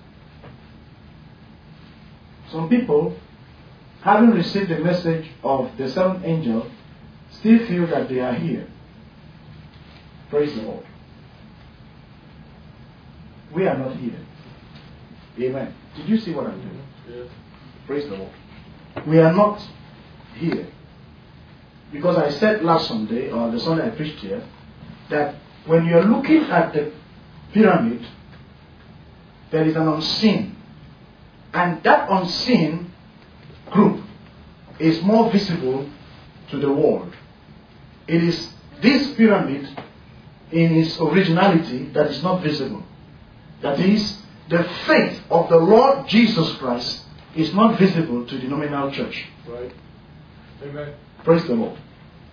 Some people, having received the message of the seventh angel, still feel that they are here. Praise the Lord. We are not here. Amen. Did you see what I'm doing? Yes. Praise the Lord. We are not here. Because I said last Sunday, or the Sunday I preached here, that when you're looking at the pyramid, there is an unseen. And that unseen group is more visible to the world. It is this pyramid in its originality that is not visible. That is, the faith of the Lord Jesus Christ is not visible to the nominal church. Right. Amen. Praise the Lord.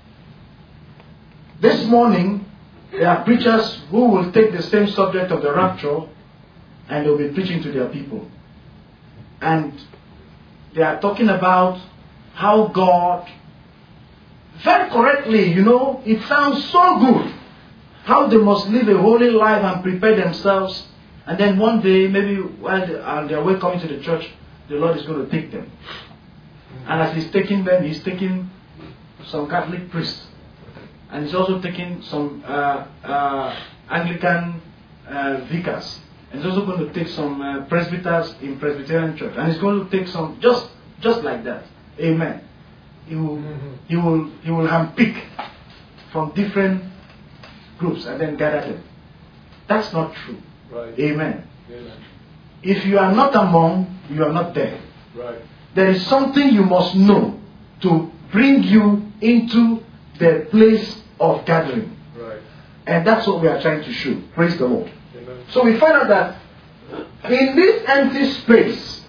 This morning, there are preachers who will take the same subject of the rapture and they'll be preaching to their people. And they are talking about how God, very correctly, you know, it sounds so good, how they must live a holy life and prepare themselves. And then one day, maybe while they are on their way coming to the church, the Lord is going to take them. And as He's taking them, He's taking some Catholic priests. And He's also taking some uh, uh, Anglican uh, vicars. And He's also going to take some uh, presbyters in Presbyterian church. And He's going to take some, just just like that. Amen. He will, mm-hmm. he will, he will handpick from different groups and then gather them. That's not true. Right. Amen. Amen. If you are not among, you are not there. Right. There is something you must know to bring you into the place of gathering. Right. And that's what we are trying to show. Praise the Lord. Amen. So we find out that in this empty space,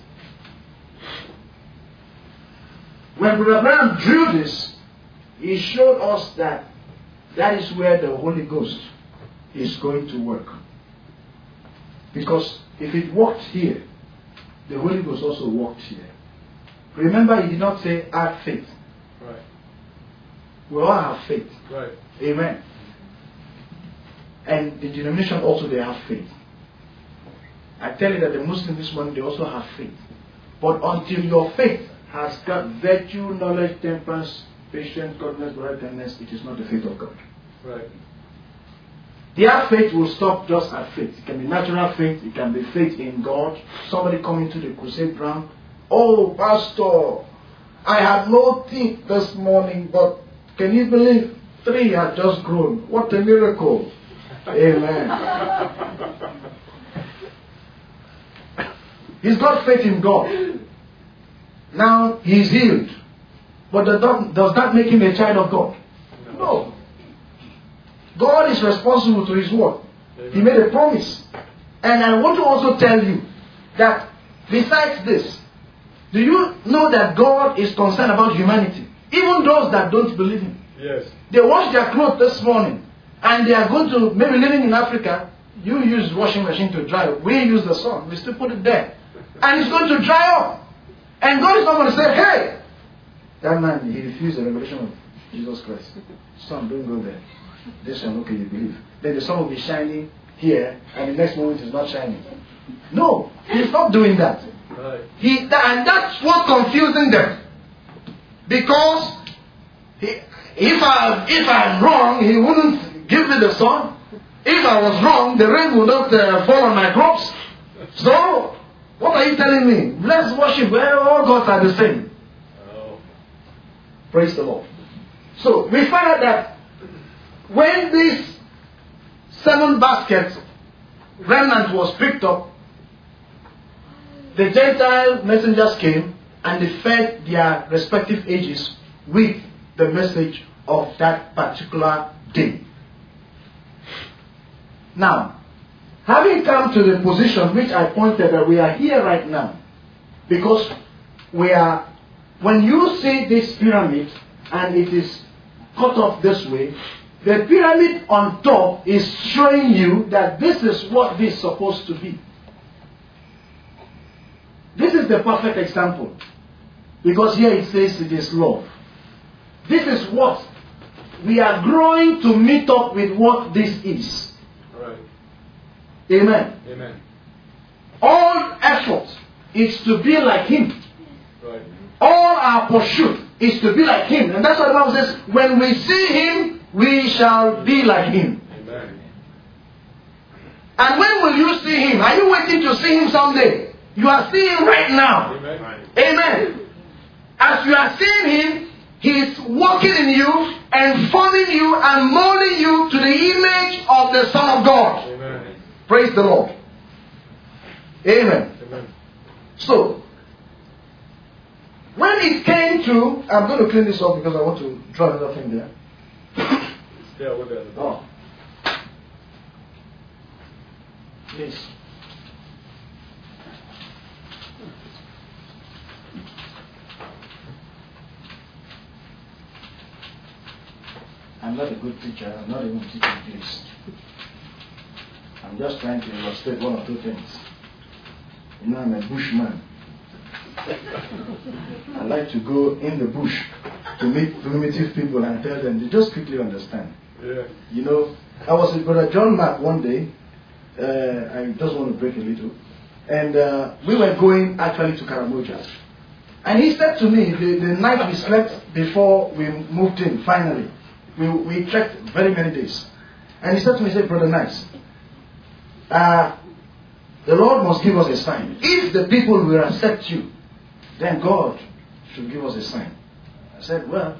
when Brother Abraham drew this, he showed us that that is where the Holy Ghost is going to work. Because if it worked here, the Holy Ghost also worked here. Remember, he did not say have faith. Right. We all have faith. Right. Amen. And the denomination also, they have faith. I tell you that the Muslims this morning, they also have faith. But until your faith has got virtue, knowledge, temperance, patience, godliness, brotherliness, it is not the faith of God. Right. Their faith will stop just at faith. It can be natural faith. It can be faith in God. Somebody coming to the crusade ground. Oh, Pastor, I had no teeth this morning, but can you believe three had just grown? What a miracle. Amen. He's got faith in God. Now he's healed. But does that, does that make him a child of God? No. God is responsible to his word. He made a promise. And I want to also tell you that besides this, do you know that God is concerned about humanity? Even those that don't believe him. Yes. They wash their clothes this morning and they are going to, maybe living in Africa, you use washing machine to dry up. We use the sun. We still put it there. And it's going to dry up. And God is not going to say, hey, that man, he refused the revelation of Jesus Christ. Son, don't go there. This one, okay, you believe. Then the sun will be shining here, and the next moment it's not shining. No, he's not doing that. Right. He that, and that's what's confusing them. Because he, if I if I'm wrong, he wouldn't give me the sun. If I was wrong, the rain would not uh, fall on my crops. So, what are you telling me? Let's worship where all gods are the same. Oh. Praise the Lord. So we find out that when these seven baskets remnant was picked up, the Gentile messengers came and they fed their respective ages with the message of that particular day. Now, having come to the position which I pointed that we are here right now, because we are, when you see this pyramid and it is cut off this way, the pyramid on top is showing you that this is what this is supposed to be. This is the perfect example. Because here it says it is love. This is what we are growing to meet up with what this is. Right. Amen. Amen. All effort is to be like him. Right. All our pursuit is to be like him. And that's what the Bible says, when we see him, we shall be like him. Amen. And when will you see him? Are you waiting to see him someday? You are seeing him right now. Amen. Amen. As you are seeing him, he is working in you and forming you and molding you to the image of the Son of God. Amen. Praise the Lord. Amen. Amen. So, when it came to, I'm going to clean this up because I want to draw another thing there. Stay over there. Oh. Yes. I'm not a good teacher. I'm not even teaching this. I'm just trying to illustrate one or two things. You know, I'm a bushman. I like to go in the bush to meet primitive people and tell them, they just quickly understand. Yeah. You know, I was with Brother John Mark one day. Uh, I just want to break a little. And uh, we were going actually to Karamoja. And he said to me, the, the night we slept before we moved in, finally, we, we trekked very many days. And he said to me, he said, Brother Nice, uh, the Lord must give us a sign. If the people will accept you, then God should give us a sign. I said, well,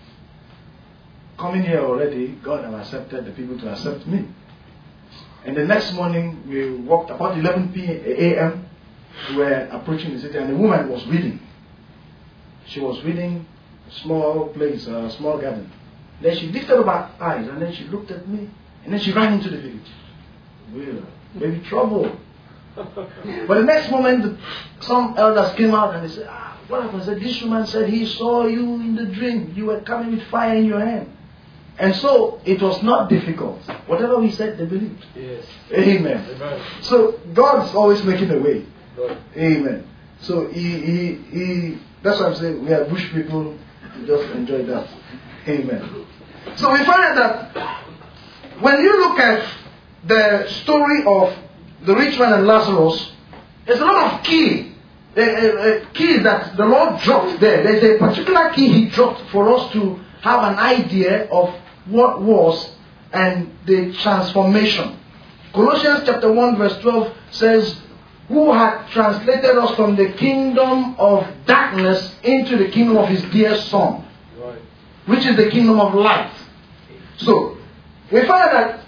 coming here already, God has accepted the people to accept me. And the next morning, we walked about eleven a m We were approaching the city, and the woman was reading. She was reading a small place, a small garden. Then she lifted up her eyes, and then she looked at me, and then she ran into the village. Well, maybe trouble. But the next moment, some elders came out and they said, ah, what happened? I said, this woman said he saw you in the dream. You were coming with fire in your hand. And so, it was not difficult. Whatever we said, they believed. Yes. Amen. Amen. So, God's always making a way. Right. Amen. So, he, he, he, that's what I'm saying. We are bush people. We just enjoy that. Amen. So, we find that when you look at the story of the rich man and Lazarus, there's a lot of key. Uh, uh, keys that the Lord dropped there. There's a particular key he dropped for us to have an idea of what was and the transformation. Colossians chapter one verse twelve says, who had translated us from the kingdom of darkness into the kingdom of his dear Son, Right. which is the kingdom of light. So, we find that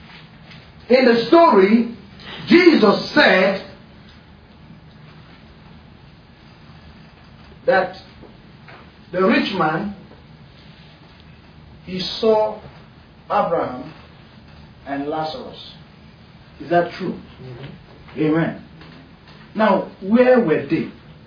in the story, Jesus said that the rich man, he saw Abraham and Lazarus. Is that true? Mm-hmm. Amen. Now, where were they?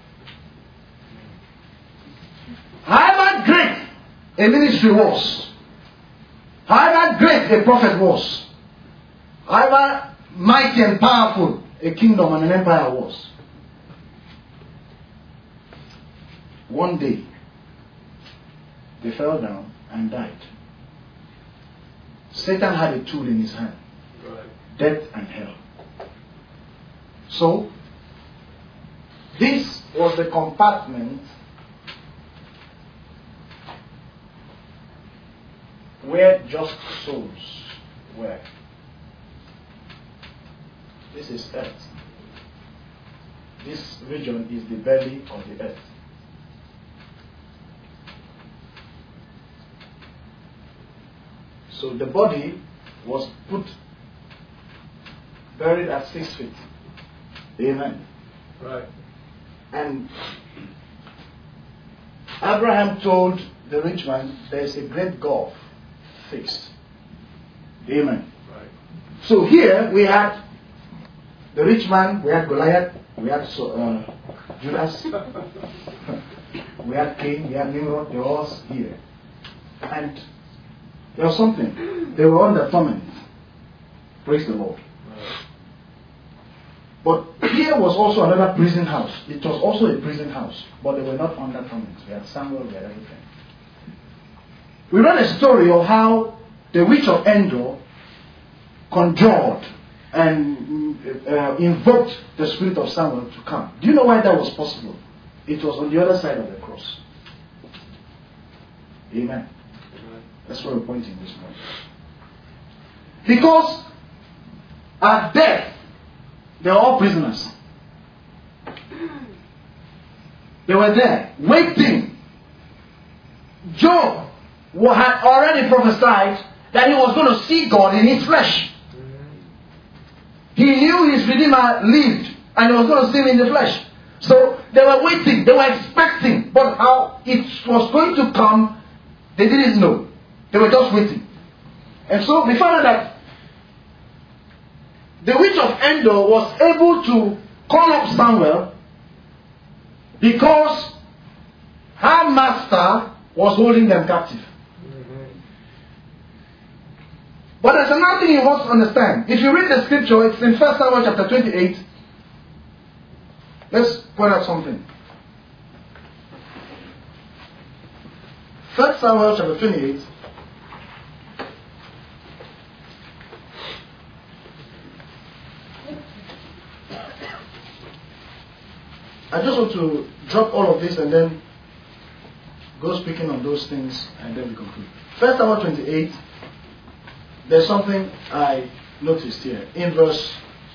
However great a ministry was, however great a prophet was, however mighty and powerful a kingdom and an empire was, one day they fell down and died. Satan had a tool in his hand. Right. Death and hell. So, this was the compartment where just souls were. This is earth. This region is the belly of the earth. So the body was put, buried at six feet. Amen. Right. And Abraham told the rich man, there is a great gulf fixed. Amen. Right. So here we had the rich man, we had Goliath, we had uh, Judas, we had Cain, we had Nimrod, they were all here. And there was something. They were under torment. Praise the Lord. Right. But here was also another prison house. It was also a prison house. But they were not under torment. We had Samuel, we had everything. We read a story of how the witch of Endor conjured and uh, invoked the spirit of Samuel to come. Do you know why that was possible? It was on the other side of the cross. Amen. That's where we're pointing this morning. Because at death, they were all prisoners. They were there, waiting. Job had already prophesied that he was going to see God in his flesh. He knew his Redeemer lived and he was going to see him in the flesh. So they were waiting, they were expecting. But how it was going to come, they didn't know. They were just waiting. And so we found out that the witch of Endor was able to call up Samuel because her master was holding them captive. Mm-hmm. But there's another thing you must understand. If you read the scripture, it's in First Samuel chapter twenty-eight. Let's point out something. First Samuel chapter twenty-eight. I just want to drop all of this and then go speaking on those things and then we conclude. First Samuel twenty-eight, there's something I noticed here. In verse,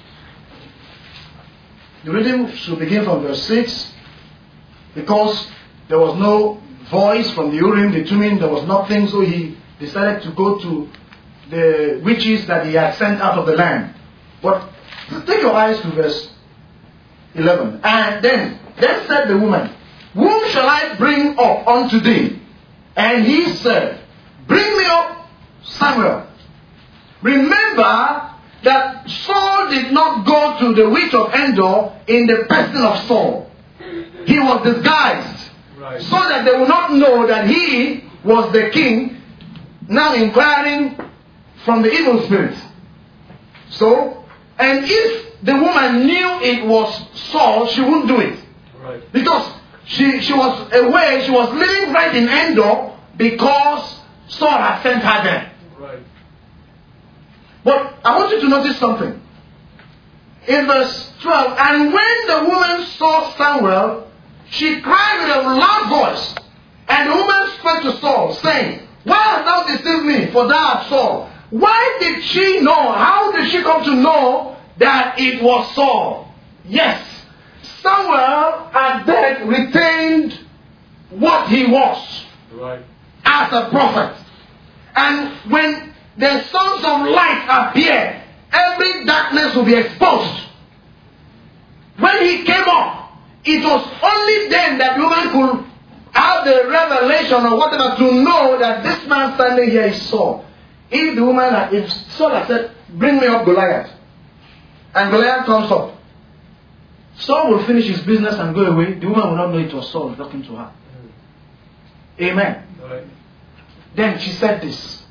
the reading should begin from verse six, because there was no voice from the Urim, the Thummim, there was nothing, so he decided to go to the witches that he had sent out of the land. But take your eyes to verse eleven. And then, then said the woman, whom shall I bring up unto thee? And he said, bring me up Samuel. Remember that Saul did not go to the witch of Endor in the person of Saul. He was disguised. Right. So that they would not know that he was the king, now inquiring from the evil spirit. So, and if the woman knew it was Saul, she wouldn't do it. Right. Because she, she was away, she was living right in Endor because Saul had sent her there. Right. But I want you to notice something. In verse twelve, and when the woman saw Samuel, she cried with a loud voice. And the woman spoke to Saul, saying, why hast thou deceived me, for thou art Saul? Why did she know? How did she come to know that it was Saul? Yes, Samuel had then retained what he was, right, as a prophet. And when the sons of light appear, every darkness will be exposed. When he came up, it was only then that woman could have got the revelation or whatever to know that this man standing here is Saul. If the woman, had, if Saul had said, bring me up Goliath, and Goliath comes up, Saul will finish his business and go away. The woman will not know it was Saul talking to her. Amen. Right. Then she said this.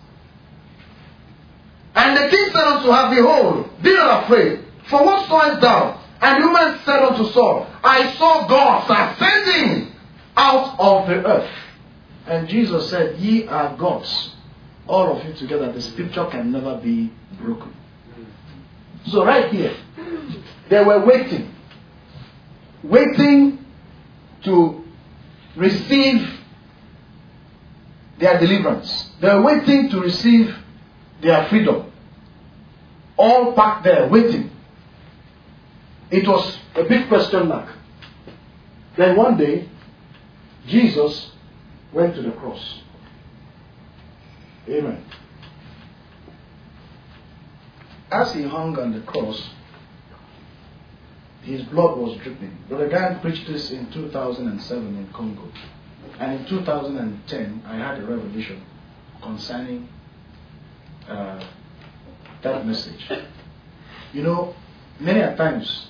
And the king said unto her, behold, be not afraid, for what sawest thou? And the woman said unto Saul, I saw gods ascending out of the earth. And Jesus said, ye are gods, all of you together. The scripture can never be broken. So right here, they were waiting. Waiting to receive their deliverance. They were waiting to receive their freedom. All packed there, waiting. It was a big question mark. Then one day, Jesus went to the cross. Amen. As he hung on the cross, his blood was dripping. Brother Guy preached this in two thousand seven in Congo. And in two thousand ten, I had a revelation concerning uh, that message. You know, many a times,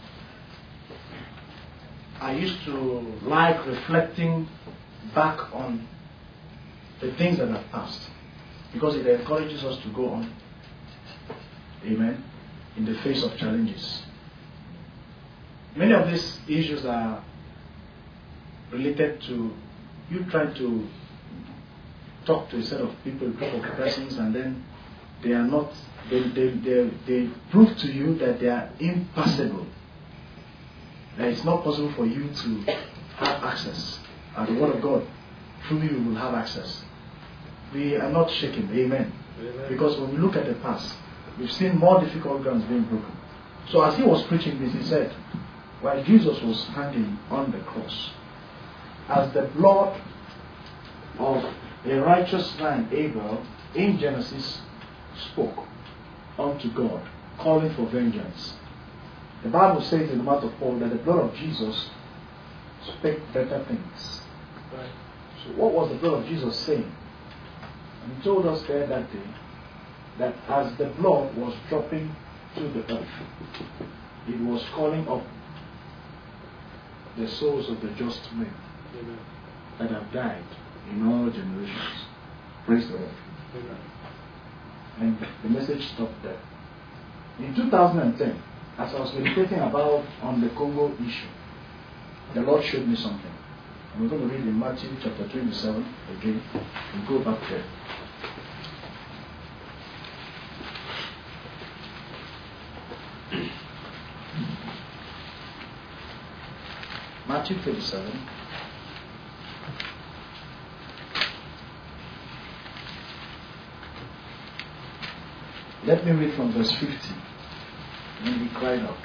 I used to like reflecting back on the things that have passed, because it encourages us to go on. Amen. In the face of challenges. Many of these issues are related to you trying to talk to a set of people, a group of persons, and then they are not, they, they, they, they prove to you that they are impassable. That it's not possible for you to have access. And the Word of God, through you, will have access. We are not shaken. Amen. Amen. Because when we look at the past, we've seen more difficult grounds being broken. So as he was preaching this, he said, while Jesus was hanging on the cross, as the blood of a righteous man, Abel, in Genesis, spoke unto God, calling for vengeance. The Bible says in the mouth of Paul that the blood of Jesus spake better things. Right. So what was the blood of Jesus saying? And he told us there that day that as the blood was dropping to the earth, it was calling up the souls of the just men. Amen. That have died in all generations. Praise the Lord. Amen. And the message stopped there. In two thousand ten, as I was meditating about on the Congo issue, the Lord showed me something. And we're going to read in Matthew chapter twenty-seven again and go back there. Matthew twenty-seven. Let me read from verse fifty. And he cried out.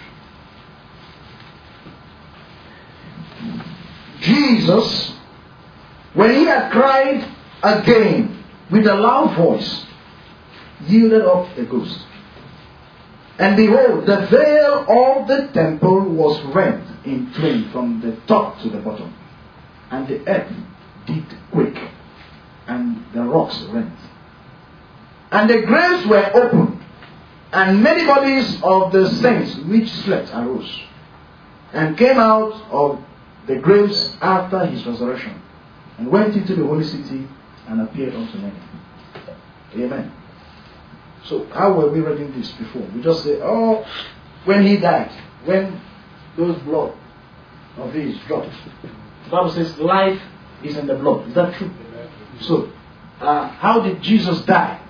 Jesus, when he had cried again with a loud voice, yielded up the ghost. And behold, the veil of the temple was rent in twain from the top to the bottom. And the earth did quake, and the rocks rent. And the graves were opened, and many bodies of the saints which slept arose, and came out of the graves after his resurrection, and went into the holy city, and appeared unto many. Amen. So how were we reading this before? We just say, oh, when he died, when those blood of his dropped. The Bible says life is in the blood. Is that true? So, uh, how did Jesus die?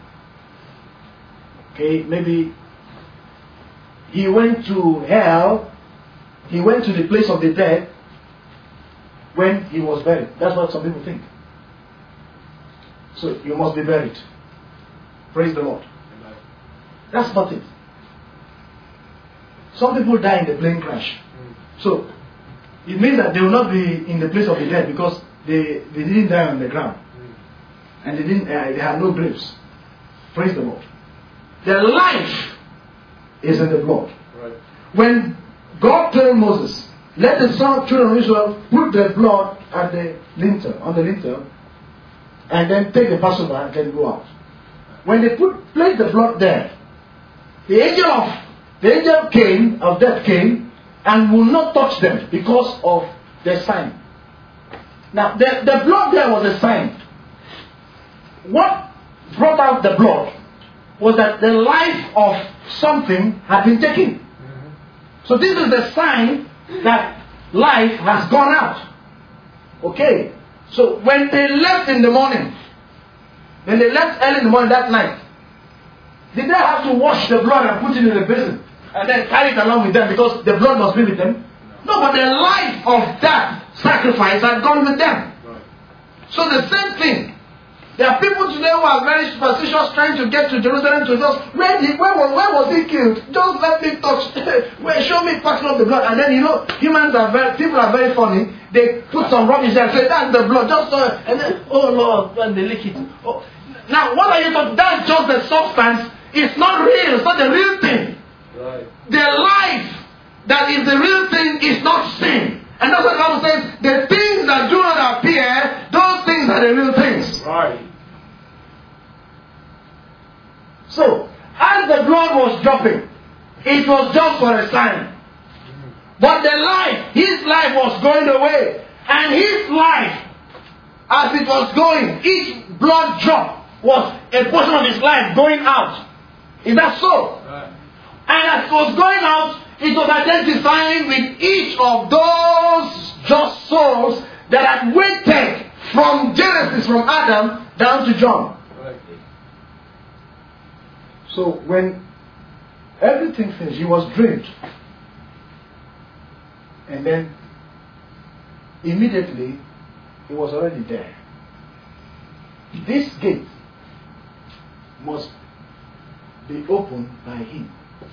Okay, maybe he went to hell, he went to the place of the dead when he was buried. That's what some people think. So, you must be buried. Praise the Lord. That's not it. Some people die in the plane crash. So, it means that they will not be in the place of the dead because they, they didn't die on the ground. And they didn't. Uh, they had no graves. Praise the Lord. Their life is in the blood. Right. When God told Moses, let the son children of Israel put their blood at the lintel, on the lintel, and then take the Passover and then go out. When they put place the blood there, the angel of the angel came of death came and will not touch them because of the sign. Now the, the blood there was a sign. What brought out the blood was that the life of something had been taken. Mm-hmm. So this is the sign that life has gone out. Okay. So when they left in the morning, when they left early in the morning that night, did they have to wash the blood and put it in the basin and then carry it along with them because the blood must be with them? No, but the life of that sacrifice had gone with them. Right. So the same thing. There are people today who are very superstitious, trying to get to Jerusalem to just, where, did, where, was, where was he killed? Just let me touch, where, show me part of the blood. And then, you know, humans are very, people are very funny. They put some rubbish there and say, that's the blood. Just, uh, and then, oh Lord, and they lick it. Oh. Now, what are you talking? That's just the substance. It's not real. It's not the real thing. Right. The life that is the real thing is not sin. And that's what the Bible says, the things that do not appear, those things are the real things. Right. So, as the blood was dropping, it was just for a sign. But the life, his life was going away. And his life, as it was going, each blood drop was a portion of his life going out. Is that so? Right. And as it was going out, it was identifying with each of those just souls that had waited from Genesis, from Adam, down to John. Right. So when everything finished, he was dreamed. And then immediately he was already there. This gate must be opened by him.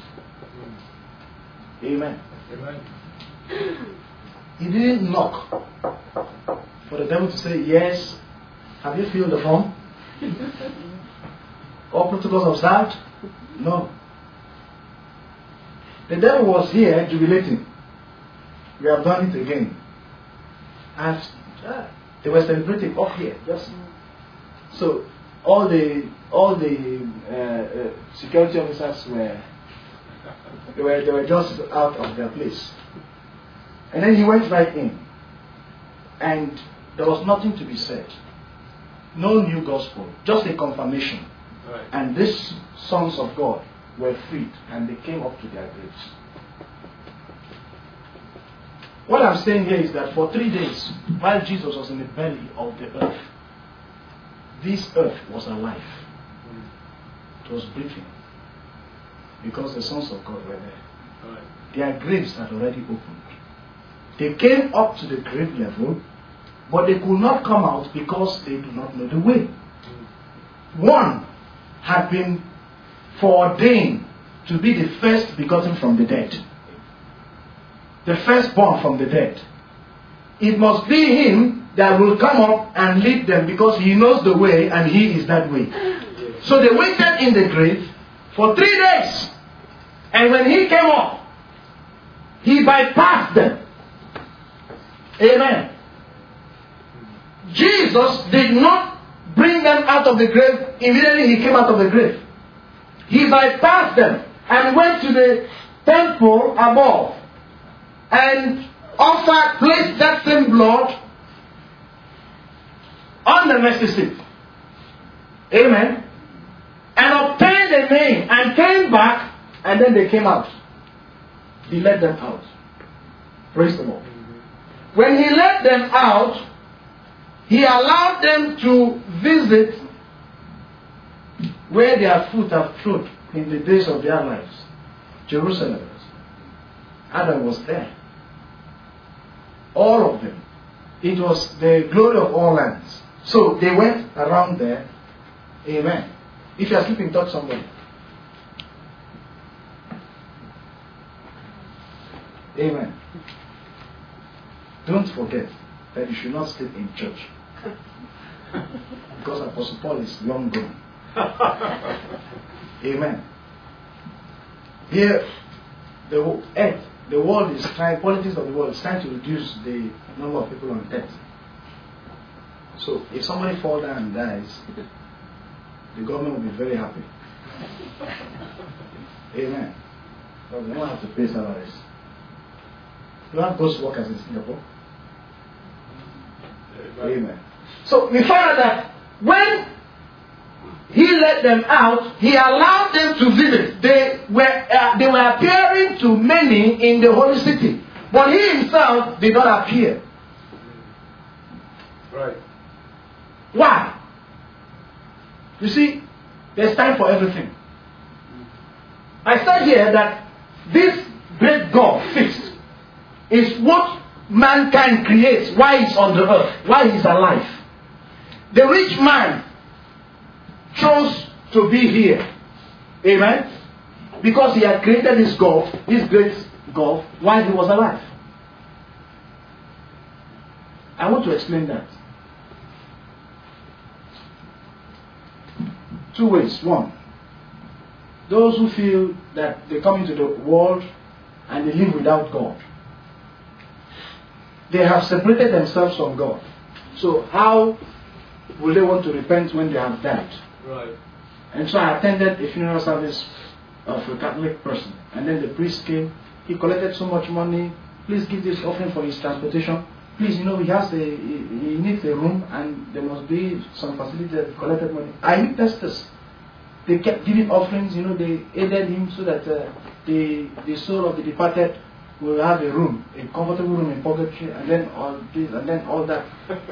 Amen. Amen. He didn't knock for the devil to say, yes, have you filled the form? All protocols observed? No. The devil was here jubilating. We have done it again. And uh, they were celebrating up here. Just so all the all the uh, uh, security officers were they were they were just out of their place. And then he went right in, and there was nothing to be said. No new gospel, just a confirmation. Right. And these sons of God were freed, and they came up to their graves. What I'm saying here is that for three days, while Jesus was in the belly of the earth, this earth was alive. It was breathing. Because the sons of God were there. Right. Their graves had already opened. They came up to the grave level, but they could not come out because they do not know the way. One had been foreordained to be the first begotten from the dead. The firstborn from the dead. It must be him that will come up and lead them because he knows the way and he is that way. So they waited in the grave for three days. And when he came up, he bypassed them. Amen. Jesus did not bring them out of the grave immediately he came out of the grave. He bypassed them and went to the temple above and offered, placed that same blood on the mercy seat. Amen. And obtained a name and came back, and then they came out. He let them out. Praise the Lord. When he let them out, he allowed them to visit where their foot have trod in the days of their lives. Jerusalem. Adam was there. All of them. It was the glory of all lands. So they went around there. Amen. If you are sleeping, touch somebody. Amen. Don't forget that you should not sleep in church. Because Apostle Paul is long gone. Amen. Here, the earth, the world is trying, politics of the world is trying to reduce the number of people on earth. So if somebody falls down and dies, the government will be very happy. Amen. But we don't have to pay salaries. You have ghost workers in Singapore. Amen. So we found out that when he let them out, he allowed them to visit. They were uh, they were appearing to many in the holy city, but he himself did not appear. Right. Why? You see, there's time for everything. I said here that this great God fixed is what mankind creates while he's on the earth, while he's alive. The rich man chose to be here. Amen? Because he had created this God, this great God, while he was alive. I want to explain that. Two ways. One, those who feel that they come into the world and they live without God. They have separated themselves from God. So how will they want to repent when they have died? Right. And so I attended a funeral service of a Catholic person. And then the priest came. He collected so much money. Please give this offering for his transportation. Please, you know, he has a, he, he needs a room and there must be some facility that he collected money. I witnessed this. They kept giving offerings, you know, they aided him so that uh, the, the soul of the departed will have a room, a comfortable room in purgatory, and then all this, and then all that.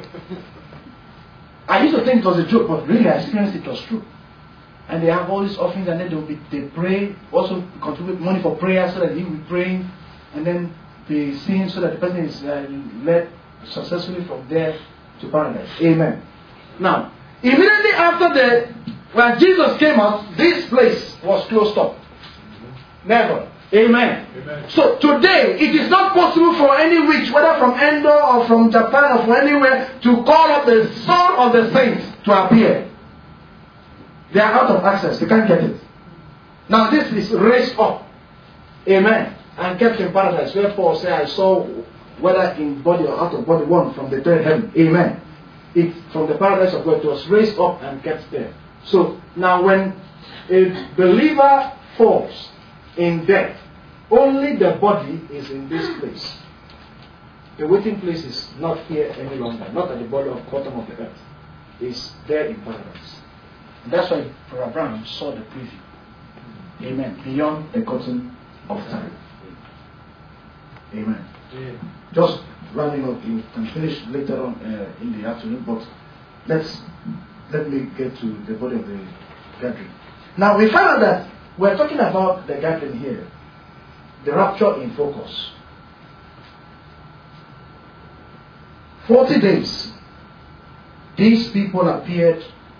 I used to think it was a joke, but really I experienced it was true. And they have all these offerings, and then they will be, they pray, also contribute money for prayer so that he will be praying, and then they sing so that the person is uh, led successfully from there to paradise. Amen. Now, immediately after the, when Jesus came out, this place was closed up. Never. Amen. Amen. So today, it is not possible for any witch, whether from Endo or from Japan or from anywhere, to call up the soul of the saints to appear. They are out of access. They can't get it. Now this is raised up. Amen. And kept in paradise. Where Paul said, I saw whether in body or out of body one from the third heaven. Amen. It from the paradise of God, it was raised up and kept there. So now when a believer falls in death, only the body is in this place. The waiting place is not here any longer, not at the bottom of, bottom of the earth. It's there in paradise. And that's why Brother Abraham saw the preview. Amen. Beyond the curtain of time. Amen. Yeah. Just rounding up, you can finish later on uh, in the afternoon, but let's let me get to the body of the gathering. Now we found out that we're talking about the gathering here. The rapture in focus. Forty days. These people appeared.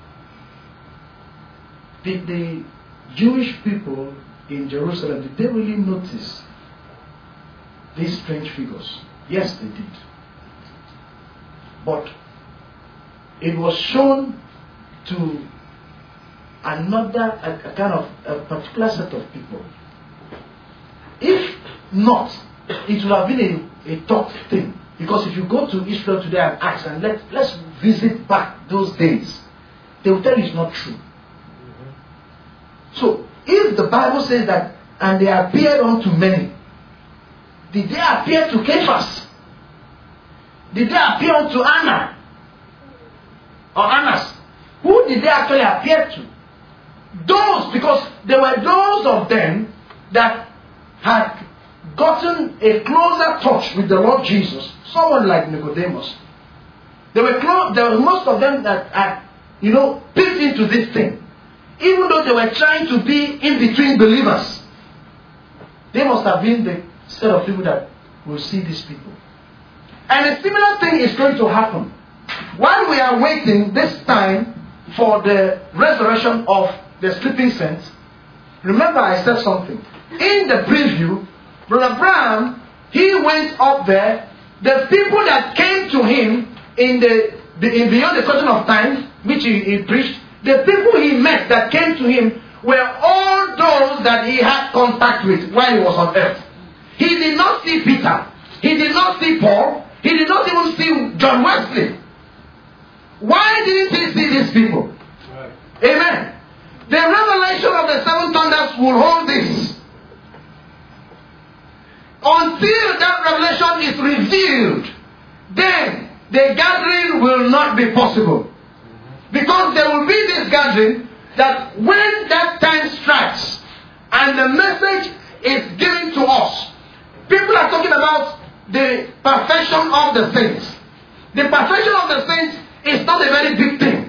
Did the Jewish people in Jerusalem, did they really notice these strange figures? Yes, they did. But it was shown to another, a, a kind of a particular set of people. If not, it would have been a, a tough thing. Because if you go to Israel today and ask, and let, let's visit back those days, they will tell you it's not true. Mm-hmm. So, if the Bible says that, and they appeared unto many, did they appear to Cephas? Did they appear unto Anna? Or Annas? Who did they actually appear to? Those, because there were those of them that had gotten a closer touch with the Lord Jesus. Someone like Nicodemus. There were close, there were most of them that had, you know, picked into this thing. Even though they were trying to be in between believers. They must have been the set of people that will see these people. And a similar thing is going to happen. While we are waiting this time for the resurrection of the sleeping saints, remember I said something. In the preview, Brother Brown, he went up there. The people that came to him in the, the in beyond the curtain of time, which he, he preached, the people he met that came to him were all those that he had contact with while he was on earth. He did not see Peter. He did not see Paul. He did not even see John Wesley. Why didn't he see these people? Right. Amen. The revelation of the seven thunders will hold this. Until that revelation is revealed, then the gathering will not be possible. Because there will be this gathering that when that time strikes and the message is given to us, people are talking about the perfection of the saints. The perfection of the saints is not a very big thing.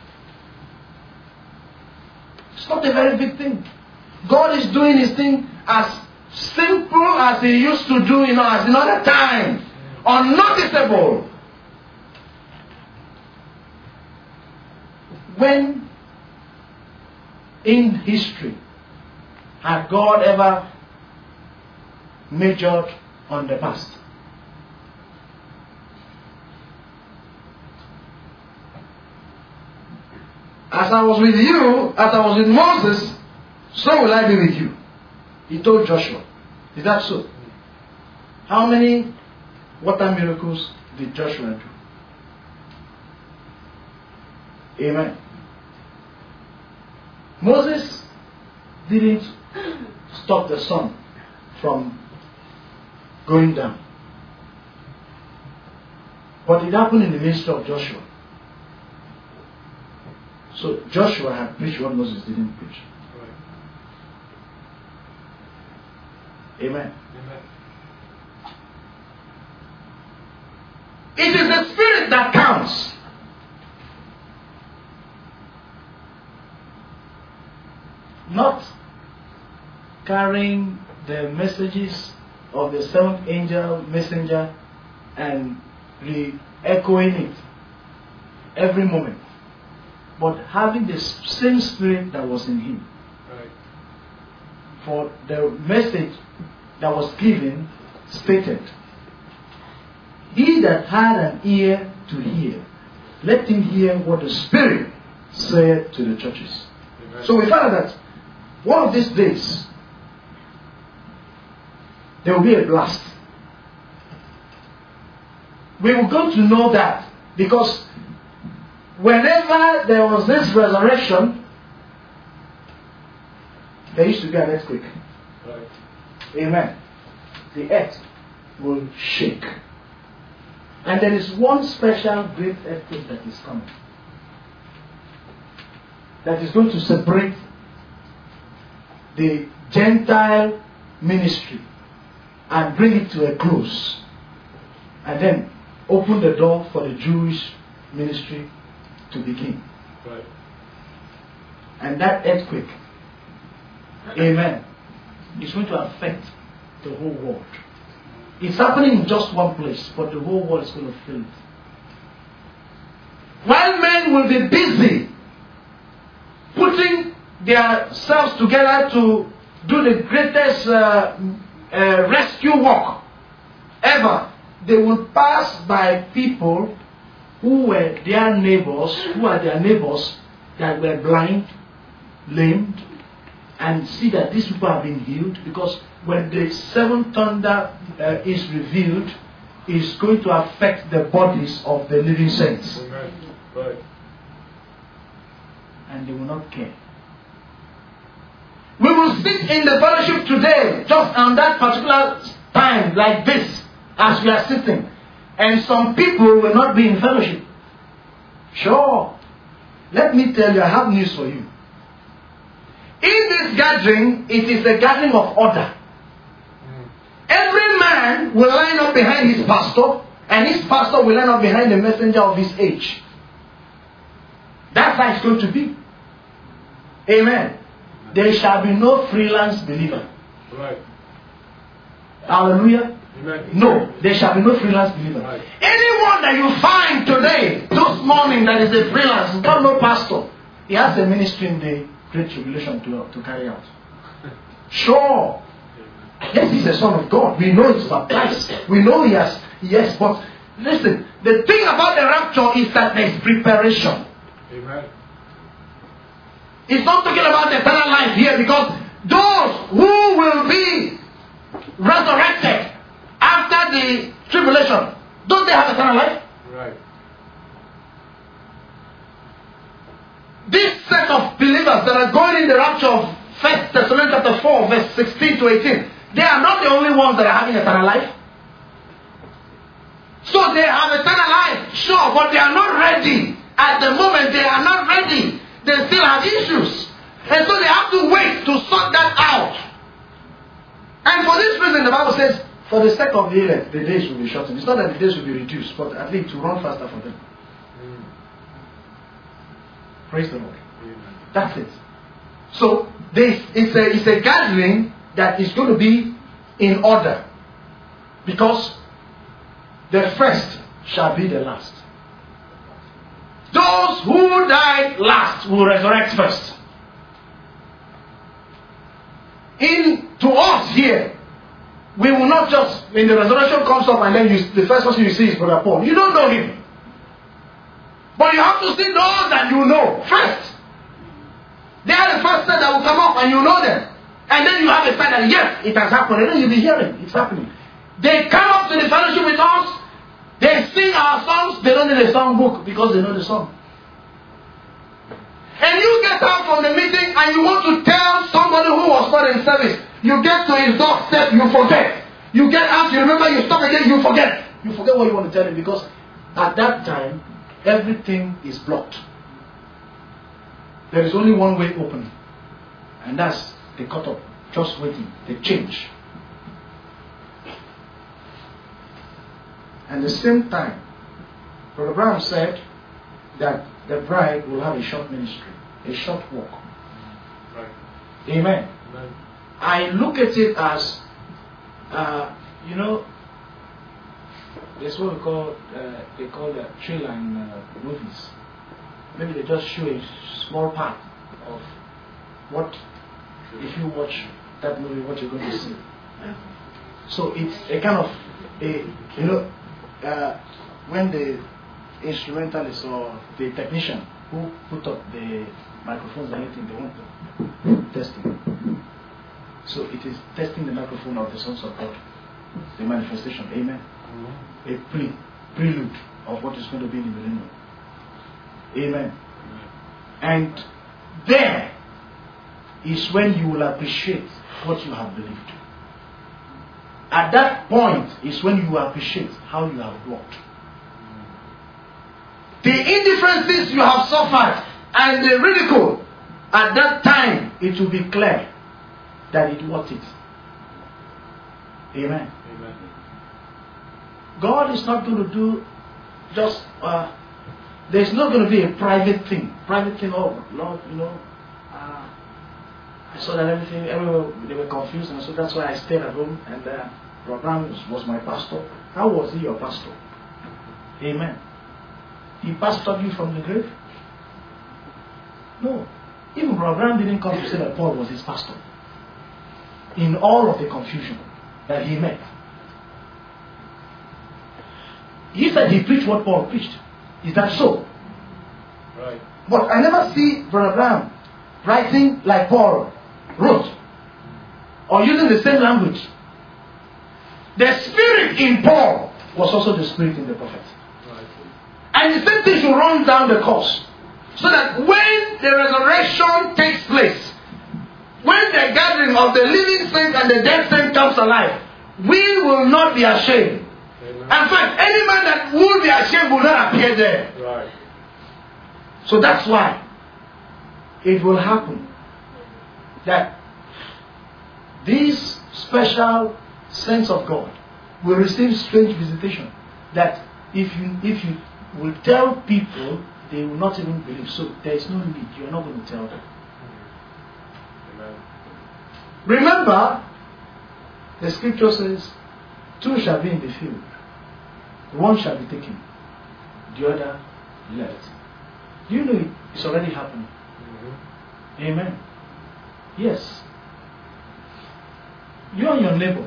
It's not a very big thing. God is doing his thing as simple as he used to do, you know, as another time. Unnoticeable. When in history had God ever majored on the past? As I was with you, as I was with Moses, so will I be with you. He told Joshua. Is that so? How many water miracles did Joshua do? Amen. Moses didn't stop the sun from going down. But it happened in the ministry of Joshua. So Joshua had preached what Moses didn't preach. Right. Amen. Amen. It is the spirit that counts. Not carrying the messages of the seventh angel messenger and re-echoing it every moment, but having the same spirit that was in him. Right. For the message that was given stated, he that had an ear to hear, let him hear what the Spirit said to the churches. Amen. So we found that one of these days there will be a blast. We will go to know that because whenever there was this resurrection, there used to be an earthquake. Right. Amen. The earth will shake. And there is one special great earthquake that is coming. That is going to separate the Gentile ministry and bring it to a close. And then open the door for the Jewish ministry to begin. Right. And that earthquake, amen, is going to affect the whole world. It's happening in just one place, but the whole world is going to feel it. While men will be busy putting themselves together to do the greatest uh, uh, rescue work ever, they will pass by people who were their neighbors, who are their neighbors that were blind, lamed, and see that these people have been healed, because when the seventh thunder uh, is revealed, it's going to affect the bodies of the living saints. Amen. Right. And they will not care. We will sit in the fellowship today, just on that particular time, like this, as we are sitting, and some people will not be in fellowship. Sure. Let me tell you, I have news for you. In this gathering, it is a gathering of order. Every man will line up behind his pastor, and his pastor will line up behind the messenger of his age. That's how it's going to be. Amen. There shall be no freelance believer. Right. Hallelujah. Amen. No, there shall be no freelance believer. Right. Anyone that you find today, this morning, that is a freelance, is not no pastor. He has a ministry in the Great Tribulation to, to carry out. Sure. Yes, he's a son of God. We know he's baptized. We know he has, yes, but listen, the thing about the rapture is that there is preparation. Amen. It's not talking about eternal life here, because those who will be resurrected after the tribulation, don't they have eternal life? Right. during the rapture of First Thessalonians chapter four, verse sixteen to eighteen, they are not the only ones that are having eternal life. So they have eternal life, sure, but they are not ready. At the moment, they are not ready. They still have issues. And so they have to wait to sort that out. And for this reason, the Bible says, for the sake of the elect, the days will be shortened. It's not that the days will be reduced, but at least to run faster for them. Mm. Praise the Lord. Amen. That's it. So this it's a it's a gathering that is going to be in order, because the first shall be the last. Those who died last will resurrect first. In to us here, we will not just, when the resurrection comes up and then you, the first person you see is Brother Paul. You don't know him, but you have to see those that you know first. They are the first set that will come up and you know them. And then you have a sign that yes, it has happened. And then you'll be hearing it's happening. They come up to the fellowship with us. They sing our songs. They don't need a song book because they know the song. And you get out from the meeting and you want to tell somebody who was not in service. You get to his doorstep, you forget. You get out, you remember, you stop again, you forget. You forget what you want to tell him, because at that time, everything is blocked. There is only one way open, and that's the cut up, just waiting, the change. And at the same time, Brother Brown said that the bride will have a short ministry, a short walk. Right. Amen. Amen. I look at it as, uh, you know, there's what we call, uh, they call the trailer in uh, movies. Maybe they just show a small part of what, if you watch that movie, what you're going to see. So it's a kind of, a, you know, uh, when the instrumentalist or the technician who put up the microphones and anything, they want to test it. So it is testing the microphone of the sons of God, the manifestation. Amen. Mm-hmm. A pre prelude of what is going to be in the millennium. Amen. Mm-hmm. And there is when you will appreciate what you have believed. At that point is when you appreciate how you have walked. Mm-hmm. The indifferences you have suffered and the ridicule, at that time it will be clear that it worth it. Amen. Amen. God is not going to do just, uh, there's not going to be a private thing. Private thing, oh, Lord, you know, uh, I saw that everything, everyone, they were confused, and so that's why I stayed at home, and uh, Brother Brown was my pastor. How was he your pastor? Amen. He pastored you from the grave? No. Even Brother Brown didn't come to say that Paul was his pastor. In all of the confusion that he met, he said he preached what Paul preached. Is that so? Right. But I never see Brother Brown writing like Paul wrote, or using the same language. The spirit in Paul was also the spirit in the prophet. Right. And the same thing should run down the course, so that when the resurrection takes place, when the gathering of the living saints and the dead saints comes alive, we will not be ashamed. Amen. In fact, any man that will be ashamed will not appear there. Right. So that's why it will happen that these special saints of God will receive strange visitation. That if you if you will tell people, they will not even believe. So there is no need. You are not going to tell them. Remember, the scripture says, two shall be in the field. One shall be taken, the other left. Do you know it? It's already happening? Mm-hmm. Amen. Yes. You and your neighbor,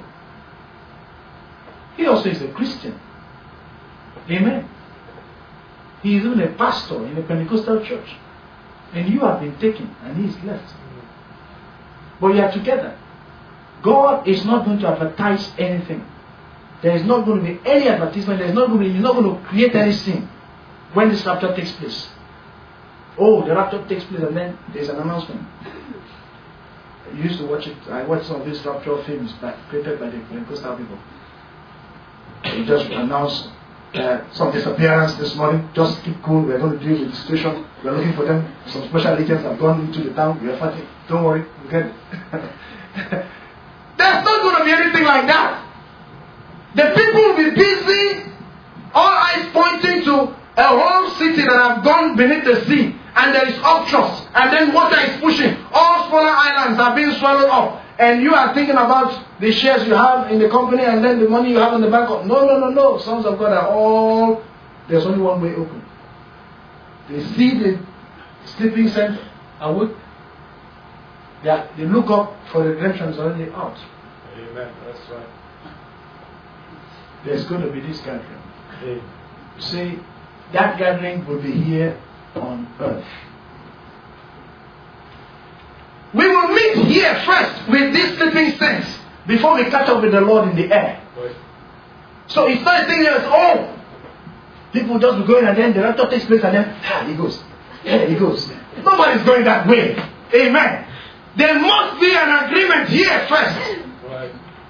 he also is a Christian. Amen. He is even a pastor in a Pentecostal church. And you have been taken and he is left. But you are together. God is not going to advertise anything. There is not going to be any advertisement. There is not going to be, he's not going to create any sin when this rapture takes place. Oh, the rapture takes place and then there is an announcement. I used to watch it. I watched some of these rapture films by, created by the Pentecostal people. They just announced uh, some disappearance this morning. Just keep cool. We're going to deal with the situation. We're looking for them. Some special agents have gone into the town. We are fighting. Don't worry. Okay. There's not going to be anything like that. The people will be busy, all eyes pointing to a whole city that have gone beneath the sea, and there is upthrust, and then water is pushing. All smaller islands are being swallowed up, and you are thinking about the shares you have in the company and then the money you have in the bank. No, no, no, no. Sons of God are all, there's only one way open. They see the sleeping center awake. They, are, they look up for the redemption is already out. Amen. That's right. There's going to be this gathering. Amen. See, that gathering will be here on earth. We will meet here first with these sleeping saints before we catch up with the Lord in the air. Right. So it's not a thing that's oh, people just be going and then the rapture takes place and then ah, he goes. Yeah, he goes. Nobody's going that way. Amen. There must be an agreement here first. Right.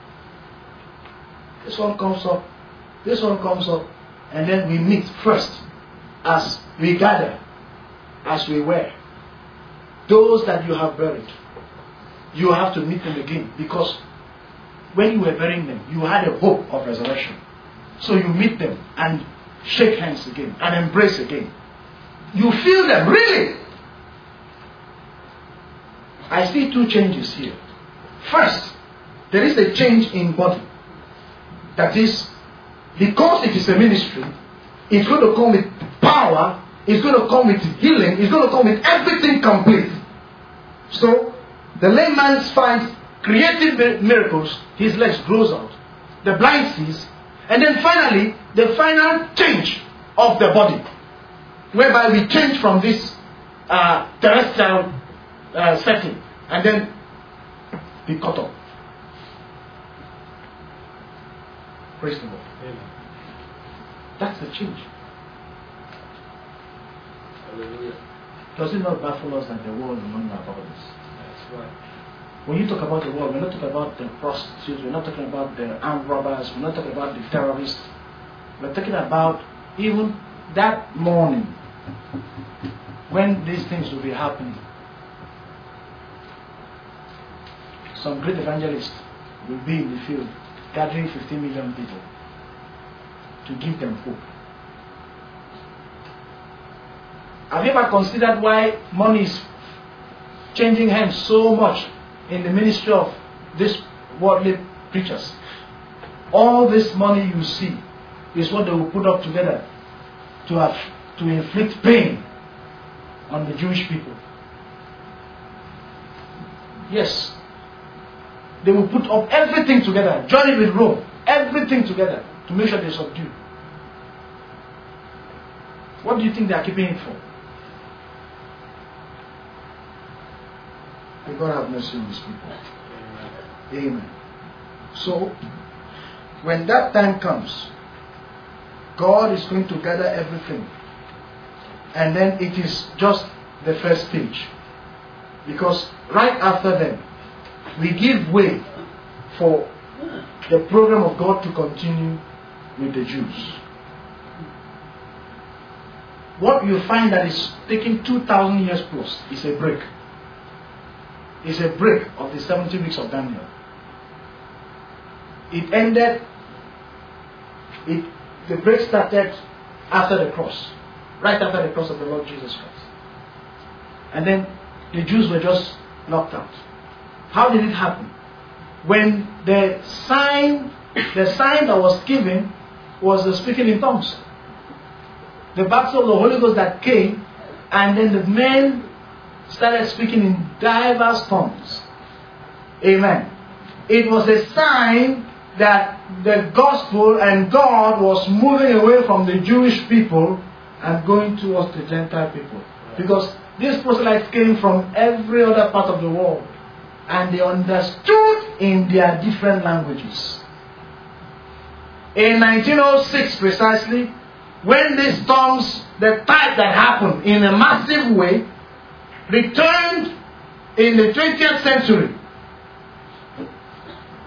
This one comes up, this one comes up, and then we meet first as we gather, as we were. Those that you have buried, you have to meet them again, because when you were burying them, you had a hope of resurrection. So you meet them and shake hands again and embrace again. You feel them, really. I see two changes here. First, there is a change in body. That is, because it is a ministry, it's going to come with power, it's going to come with healing, it's going to come with everything complete. So, the lame man finds creative miracles, his legs grows out, the blind sees, and then finally, the final change of the body, whereby we change from this uh, terrestrial uh, setting, and then be cut off. Praise the Lord. Amen. That's the change. Hallelujah. Does it not baffle us that the world will not know about this? That's right. When you talk about the world, we're not talking about the prostitutes, we're not talking about the armed robbers, we're not talking about the terrorists. We're talking about even that morning when these things will be happening. Some great evangelists will be in the field gathering fifteen million people to give them hope. Have you ever considered why money is changing hands so much in the ministry of these worldly preachers? All this money you see is what they will put up together to have to inflict pain on the Jewish people. Yes. They will put up everything together, join it with Rome, everything together to make sure they subdue. What do you think they are keeping it for? May God have mercy on these people. Amen. Amen. So, when that time comes, God is going to gather everything. And then it is just the first stage. Because right after them, we give way for the program of God to continue with the Jews. What you find that is taking two thousand years plus is a break. It's a break of the seventy weeks of Daniel. It ended, it, the break started after the cross, right after the cross of the Lord Jesus Christ. And then the Jews were just knocked out. How did it happen? When the sign, the sign that was given was the speaking in tongues. The baptism of the Holy Ghost that came, and then the men started speaking in diverse tongues. Amen. It was a sign that the gospel and God was moving away from the Jewish people and going towards the Gentile people. Because these proselytes came from every other part of the world. And they understood in their different languages. In nineteen oh six precisely, when these tongues, the type that happened in a massive way, returned in the twentieth century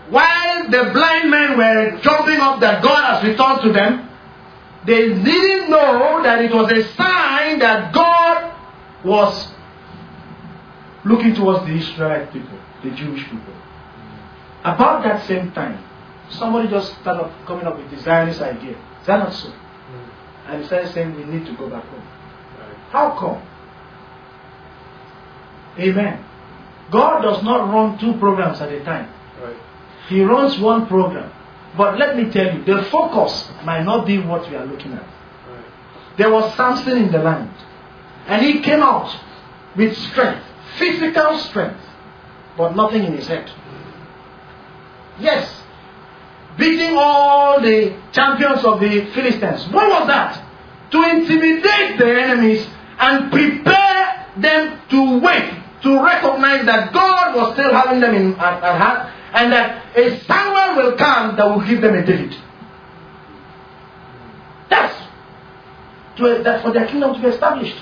while the blind men were jumping up that God has returned to them, they didn't know that it was a sign that God was looking towards the Israelite people, the Jewish people. About that same time, somebody just started coming up with the Zionist idea. Is that not so? And he started saying we need to go back home. Right. How come? Amen. God does not run two programs at a time. Right. He runs one program. But let me tell you, the focus might not be what we are looking at. Right. There was Samson in the land. And he came out with strength, physical strength, but nothing in his head. Yes. Beating all the champions of the Philistines. What was that? To intimidate the enemies and prepare them to wait, to recognize that God was still having them in at, at heart, and that a Samuel will come that will give them a David. That's to, that for their kingdom to be established.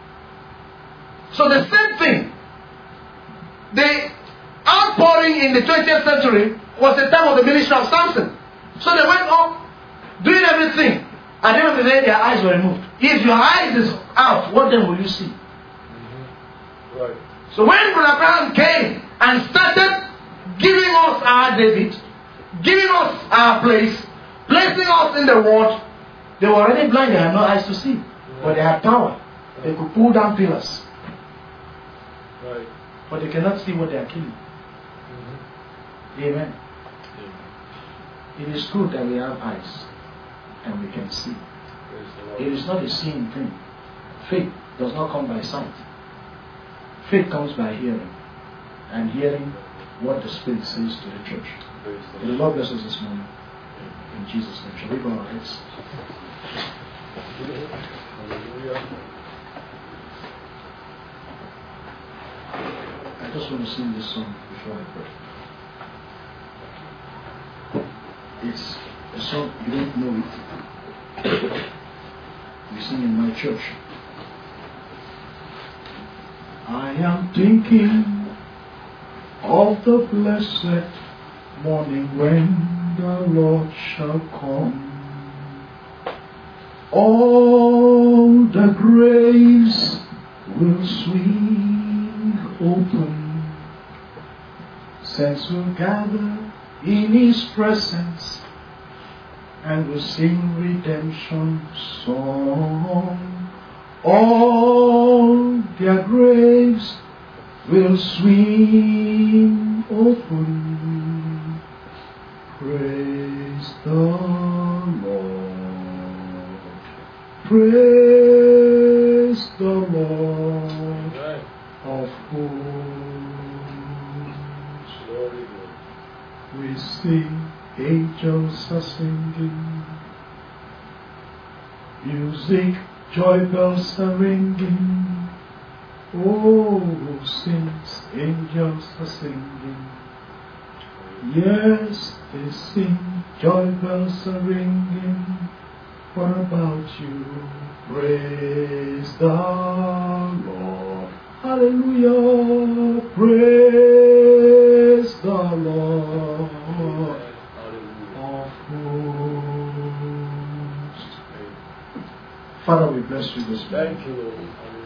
So the same thing, the outpouring in the twentieth century was the time of the ministry of Samson. So they went up doing everything. At the end of the day, their eyes were removed. If your eyes is out, what then will you see? Mm-hmm. Right. So when Brother Brown came and started giving us our David, giving us our place, placing us in the world, they were already blind, they had no eyes to see. Mm-hmm. But they had power. They could pull down pillars. Right. But they cannot see what they are killing. Mm-hmm. Amen. Amen. It is good that we have eyes and we can see. Praise the Lord. It is not a seeing thing. Faith does not come by sight. Faith comes by hearing. And hearing what the Spirit says to the church. Praise the May the Lord. Lord bless us this morning. In Jesus' name. Shall we bow our heads? Hallelujah. I just want to sing this song before I pray. It's a song, you don't know it. We sing in my church. I am thinking of the blessed morning when the Lord shall come. All the graves will swing open. Saints will gather in His presence and will sing redemption song. All their graves will swing open. Praise the Lord. Praise the Lord Right. of hosts. Glory, glory. We sing, angels are singing, music, joy bells are ringing. Oh, saints, angels are singing. Yes, they sing, joy bells are ringing. What about you? Praise the Lord. Hallelujah. Praise the Lord of hosts. Father, we bless you this morning. Thank you, Lord.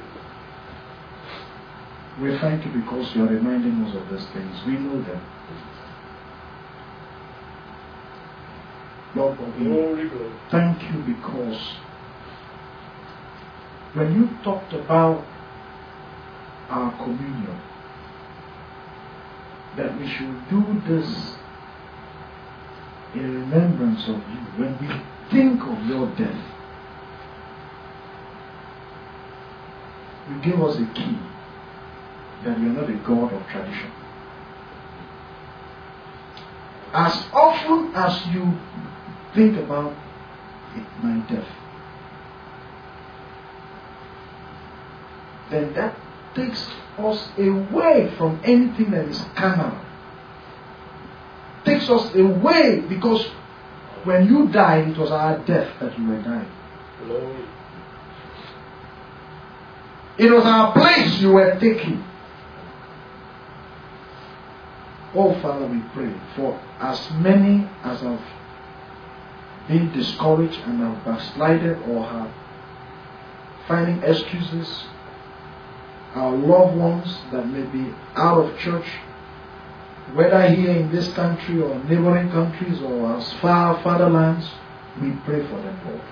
We thank you because you are reminding us of these things. We know them. Lord, but we Glory, glory. thank you because when you talked about our communion, that we should do this in remembrance of you when we think of your death. You gave us a key that you are not a God of tradition. As often as you think about it, my death, then that takes us away from anything that is carnal. Takes us away because when you died, it was our death that you were dying. Glory. It was our place you were taking. Oh Father, we pray for as many as have been discouraged and have backslided or have finding excuses, our loved ones that may be out of church, whether here in this country or neighboring countries or as far fatherlands, we pray for them, Lord.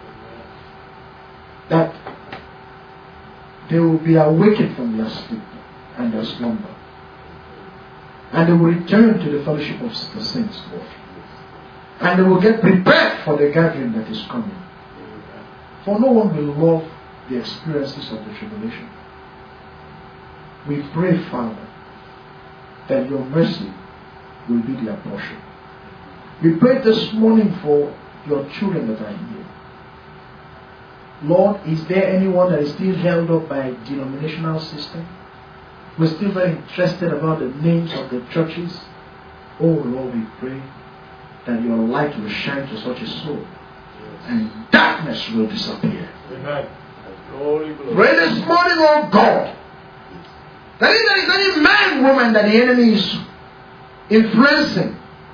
That they will be awakened from their sleep and their slumber. And they will return to the fellowship of the saints, Lord. And they will get prepared for the gathering that is coming. For no one will love the experiences of the tribulation. We pray, Father, that your mercy will be their portion. We pray this morning for your children that are here. Lord, is there anyone that is still held up by a denominational system? We're still very interested about the names of the churches. Oh Lord, we pray that your light will shine to such a soul and darkness will disappear. Amen. Glory, glory. Pray this morning, oh God, that if there is any man, woman that the enemy is influencing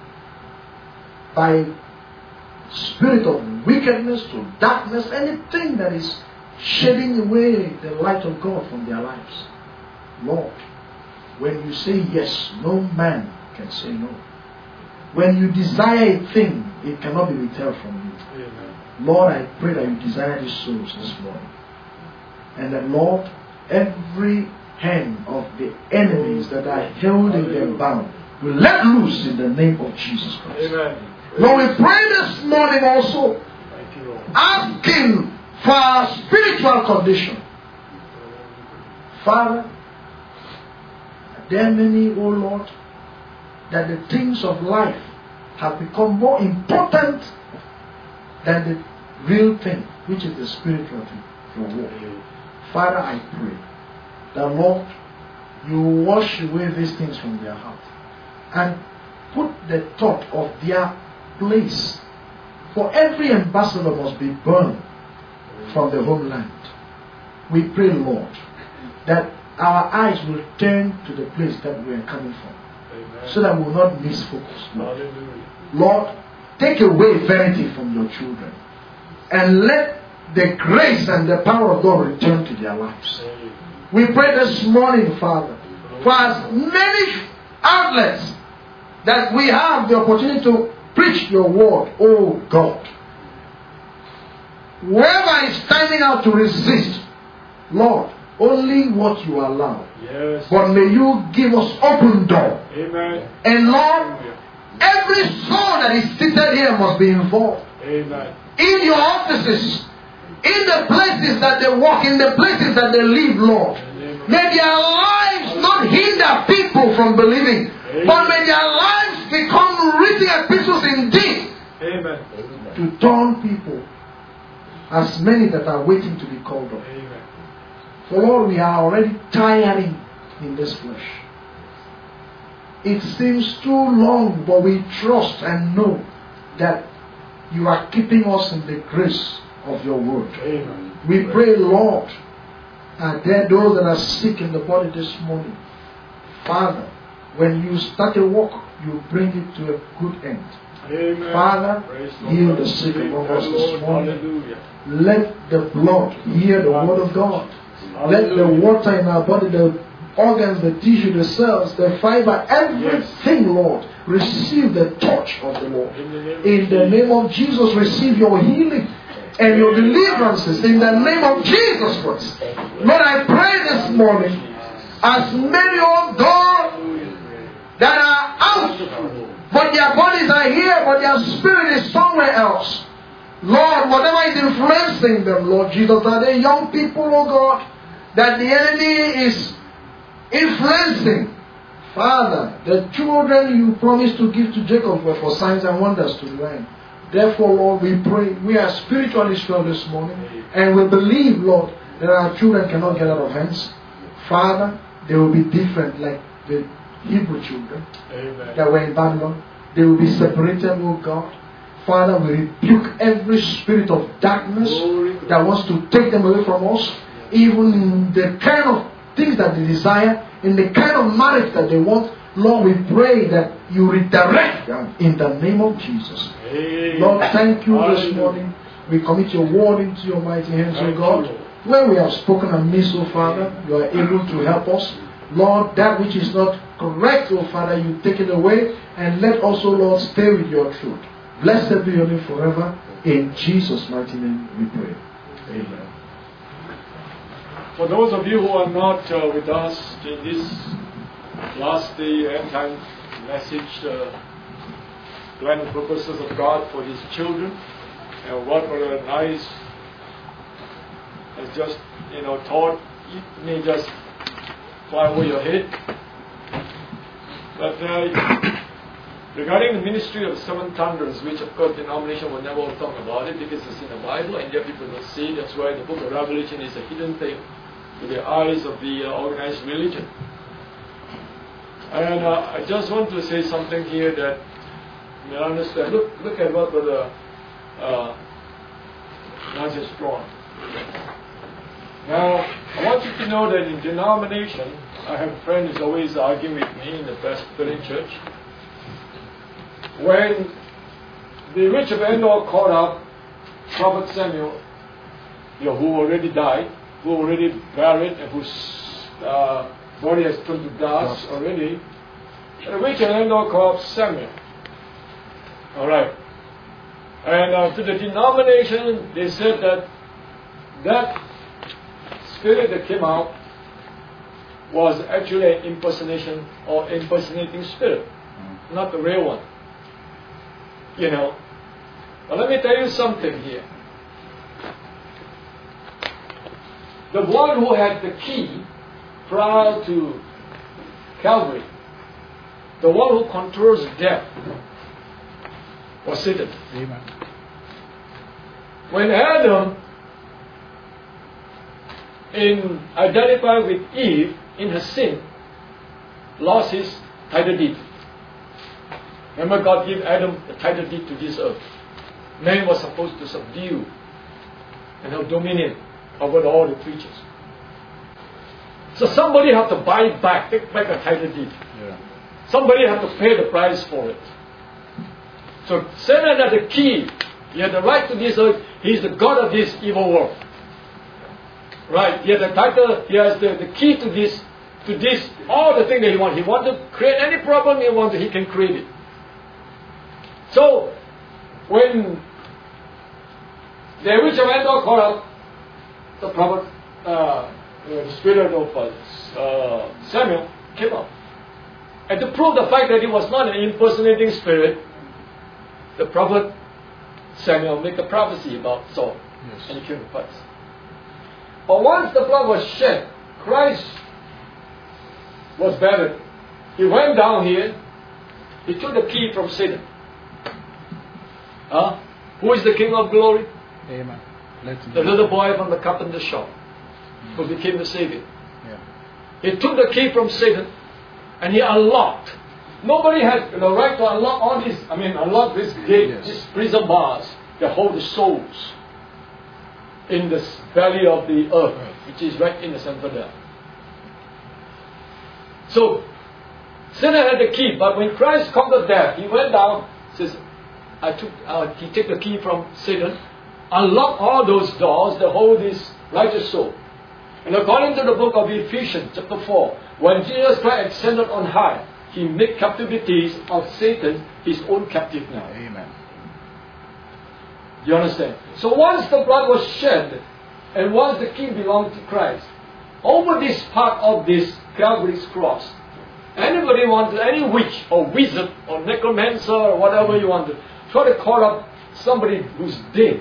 by spirit of wickedness to darkness, anything that is shedding away the light of God from their lives, Lord, when you say yes, no man can say no. When you desire a thing, it cannot be withheld from you. Amen. Lord, I pray that you desire these souls this morning. And that, Lord, every hand of the enemies that are held in their bound will let loose in the name of Jesus Christ. Amen. Lord, we pray this morning also, Thank you, Lord. asking for our spiritual condition. Father, there are many, O Lord, that the things of life have become more important than the real thing, which is the spiritual thing, your word. Father, I pray that, Lord, you wash away these things from their heart and put the thought of their place. For every ambassador must be burned from the homeland. We pray, Lord, that our eyes will turn to the place that we are coming from. Amen. So that we will not miss focus, Lord. Hallelujah. Lord, take away vanity from your children and let the grace and the power of God return to their lives. We pray this morning, Father, for as many outlets that we have the opportunity to preach your word, oh God. Whoever is standing out to resist, Lord, only what you allow. Yes. But may you give us open door. Amen. And Lord, every soul that is seated here must be involved. Amen. In your offices, in the places that they walk, in the places that they live, Lord. May their lives not hinder people from believing, Amen. but may their lives become written epistles indeed. Amen. To turn people, as many that are waiting to be called up. Amen. For Lord, we are already tiring in this flesh. It seems too long, but we trust and know that you are keeping us in the grace of your word. Amen. We pray, Lord, and there those that are sick in the body this morning, Father, when you start a work, you bring it to a good end. Amen. Father, Praise heal Lord. the sick among us Lord. this morning. Hallelujah. Let the blood hear the word of God. Let the water in our body, the organs, the tissue, the cells, the fiber, everything, Lord, receive the touch of the Lord. In the name of Jesus, receive your healing and your deliverances in the name of Jesus Christ. Lord, I pray this morning, as many, oh God, that are out, but their bodies are here, but their spirit is somewhere else. Lord, whatever is influencing them, Lord Jesus, are they young people, oh God, that the enemy is influencing? Father, the children you promised to give to Jacob were for signs and wonders to the land. Therefore, Lord, we pray, we are spiritually strong this morning, and we believe, Lord, that our children cannot get out of hands. Father, they will be different like the Hebrew children Amen. that were in Babylon. They will be separated, oh God. Father, we rebuke every spirit of darkness that wants to take them away from us, even in the kind of things that they desire, in the kind of marriage that they want. Lord, we pray that you redirect them in the name of Jesus. Amen. Lord, thank you this Hallelujah. morning. We commit your word into your mighty hands, O Thank God. you, Lord. When we have spoken amiss, O Father, you are able to help us. Lord, that which is not correct, O Father, you take it away. And let also, Lord, stay with your truth. Blessed be your name forever. In Jesus' mighty name we pray. Amen. For those of you who are not uh, with us in this last day end time message, uh, plan and purposes of God for His children, and what a nice, as just you know thought, it may just fly over your head. But uh, regarding the ministry of seven thunders, which of course denomination will never talk about it because it's in the Bible and yet people don't see. That's why the book of Revelation is a hidden thing to the eyes of the uh, organized religion. And uh, I just want to say something here that you may understand. Look, look at what Brother uh, Nancy Strong. Now, I want you to know that in denomination, I have a friend who's always arguing with me in the Presbyterian Church. When the witch of Endor called up Prophet Samuel, you know, who already died, who already buried, and whose uh, body has turned to dust already, and the witch of Endor called up Samuel. All right. And uh, to the denomination, they said that that spirit that came out was actually an impersonation or impersonating spirit, mm. not the real one. You know. But let me tell you something here. The one who had the key prior to Calvary, the one who controls death, was Satan. Amen. When Adam in identified with Eve in her sin, lost his title deed. Remember, God gave Adam the title deed to this earth. Man was supposed to subdue and have dominion over all the creatures. So somebody had to buy it back, take back a title deed. Yeah. Somebody had to pay the price for it. So Satan had the key. He had the right to this earth. He is the God of this evil world. Right? He has the title. He has the, the key to this, to this, all the things that he wants. He wants to create any problem he wants, he can create it. So when the witch of Endor called up the prophet, uh, the spirit of uh, Samuel came up. And to prove the fact that it was not an impersonating spirit, the prophet Samuel made a prophecy about Saul. Yes. And he came to pass. But once the blood was shed, Christ was buried. He went down here. He took the key from Satan. Huh? Who is the King of glory? Amen. The little boy from the carpenter shop, mm. who became the Savior. Yeah. He took the key from Satan and he unlocked. Nobody had the right to unlock all these, I mean, unlock this gate, yes. these prison bars that hold the souls in the belly of the earth, right. which is right in the center there. So, Satan had the key, but when Christ conquered death, he went down, says, I took, uh, he took the key from Satan, unlocked all those doors that hold this righteous soul. And according to the book of Ephesians, chapter four, when Jesus Christ ascended on high, He made captivities of Satan his own captive now. Amen. You understand? So once the blood was shed, and once the king belonged to Christ, over this part of this Calvary's cross, anybody wants, any witch or wizard or necromancer or whatever you want to, try to call up somebody who's dead,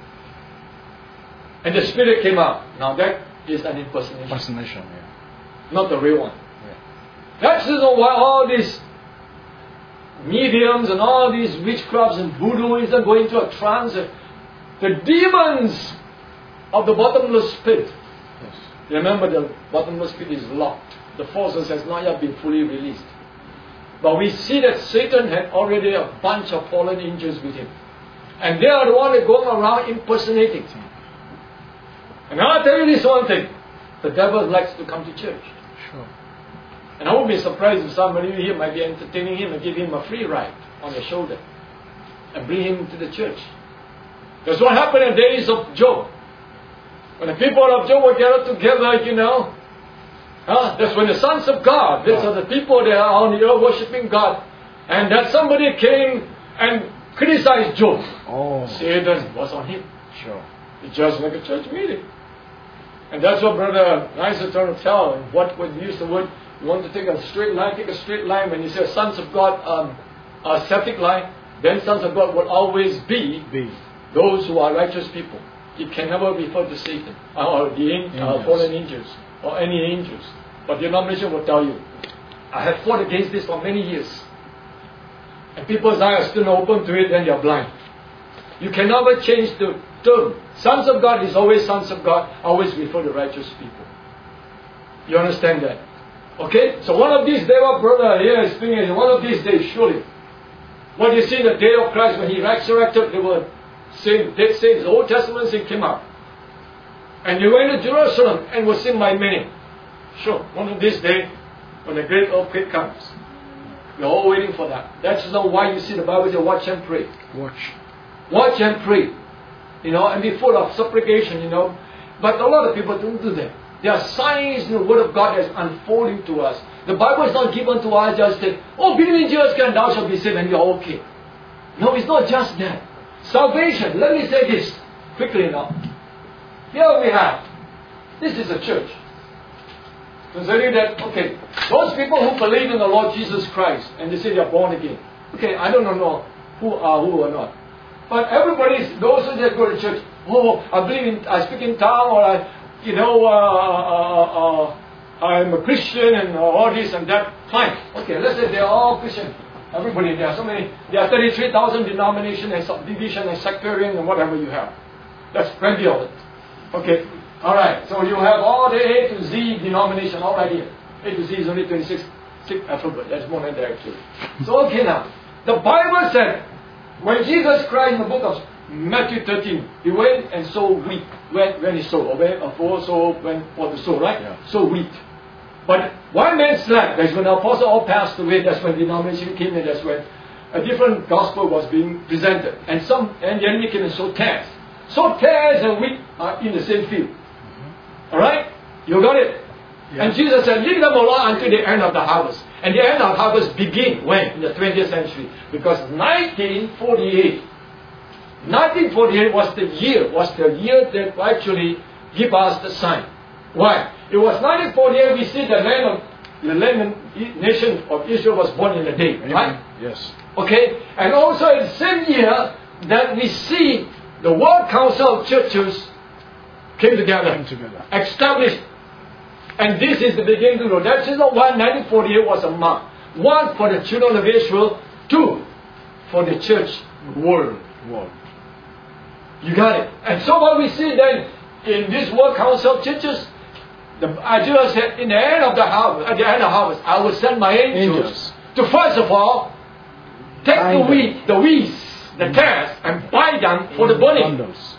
and the spirit came out. Now that is an impersonation. Impersonation, yeah. Not the real one. Yeah. That's the reason why all these mediums and all these witchcrafts and voodooism are going into a trance. The demons of the bottomless pit. Yes. Remember, the bottomless pit is locked. The forces has not yet been fully released. But we see that Satan had already a bunch of fallen angels with him. And they are the ones that are going around impersonating. And I'll tell you this one thing. The devil likes to come to church. Sure. And I won't be surprised if somebody here might be entertaining him and give him a free ride on the shoulder and bring him to the church. That's what happened in the days of Job. When the people of Job were gathered together, you know, huh? That's when the sons of God, these are the people that are on the earth worshipping God, and that somebody came and criticized Job. Oh. Satan was on him. Sure. It's just like a church meeting. And that's what Brother Nice is trying to tell. And what when you use the word, you want to take a straight line, take a straight line. When you say sons of God, um, a septic line, then sons of God will always be, be those who are righteous people. It can never refer to Satan or the an- uh, fallen angels or any angels. But the denomination will tell you, I have fought against this for many years. And people's eyes are still not open to it, then they are blind. You can never change the term. Sons of God is always sons of God, always refer to righteous people. You understand that? Okay? So one of these days, our brother here is speaking, one of these days, surely, what you see in the day of Christ when He resurrected, they were saying, dead saints, the Old Testament saying came out. And they went to Jerusalem and were seen by many. Sure, one of these days, when the great earthquake comes, we're all waiting for that. That's not why you see the Bible say, watch and pray. Watch. Watch and pray. You know, and be full of supplication, you know. But a lot of people don't do that. There are signs in the Word of God that's unfolding to us. The Bible is not given to us just that, oh, believe in Jesus Christ and thou shalt be saved and you're okay. No, it's not just that. Salvation, let me say this quickly now. Here we have, this is a church. Considering that, okay, those people who believe in the Lord Jesus Christ and they say they are born again. Okay, I don't know who are who are not. But everybody, those who just go to church, oh, I believe in, I speak in tongue, or I, you know, uh, uh, uh, I'm a Christian and all this and that. Fine. Okay, let's say they're all Christian. Everybody, there are so many, there are thirty-three thousand denominations and subdivision and sectarian and whatever you have. That's plenty of it. Okay. Alright, so you have all the A to Z denomination all right here. A to Z is only twenty-six alphabet. That's more than that actually. So okay now. The Bible said, when Jesus Christ in the book of Matthew thirteen, He went and sowed wheat. When, when He sowed, or when, or so when for the sow, right? Yeah. So wheat. But one man slept. That's when the apostles all passed away. That's when denomination came in. That's when a different gospel was being presented. And some and the enemy came and sowed tares. So tares and wheat are in the same field. Mm-hmm. Alright? You got it? Yeah. And Jesus said, leave them alone until the end of the harvest. And the end of the harvest begin when? In the twentieth century. Because nineteen forty-eight nineteen forty-eight was the year, was the year that actually gave us the sign. Why? It was nineteen forty-eight we see the land of the land nation of Israel was born in the day. Amen. Right? Yes. Okay? And also in the same year that we see the World Council of Churches came together. Came together. Established. And this is the beginning to grow. That is why nineteen forty-eight was a mark. One for the children of Israel. Two for the church world. World. You got it. And so what we see then in this World Council of Churches, the idea said, in the end of the harvest, at the end of the harvest, I will send my angels, angels. to first of all take bind the wheat, the weeds, the mm. tares, and bind them for mm. the burning. Bundles.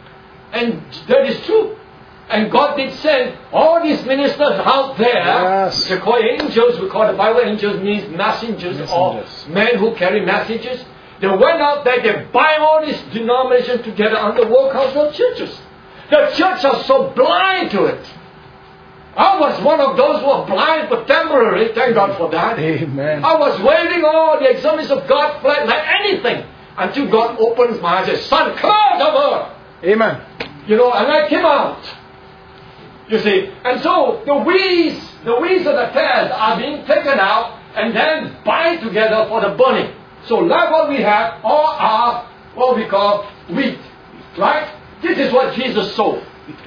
And that is true. And God did send all these ministers out there. Yes. They call angels. We call the Bible angels means messengers, messengers. Or men who carry messages. They went out there. They bind all these denominations together under the World Council of Churches. The church are so blind to it. I was one of those who were blind but temporary. Thank God for that. Amen. I was waiting all the examples of God like anything until God opens my eyes and says, son, come out of her. Amen. You know, and I came out. You see, and so the weeds, the weeds of the tares are being taken out and then bind together for the burning. So like what we have, all are what we call wheat, right? This is what Jesus sowed.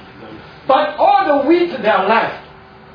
But all the wheat that are left,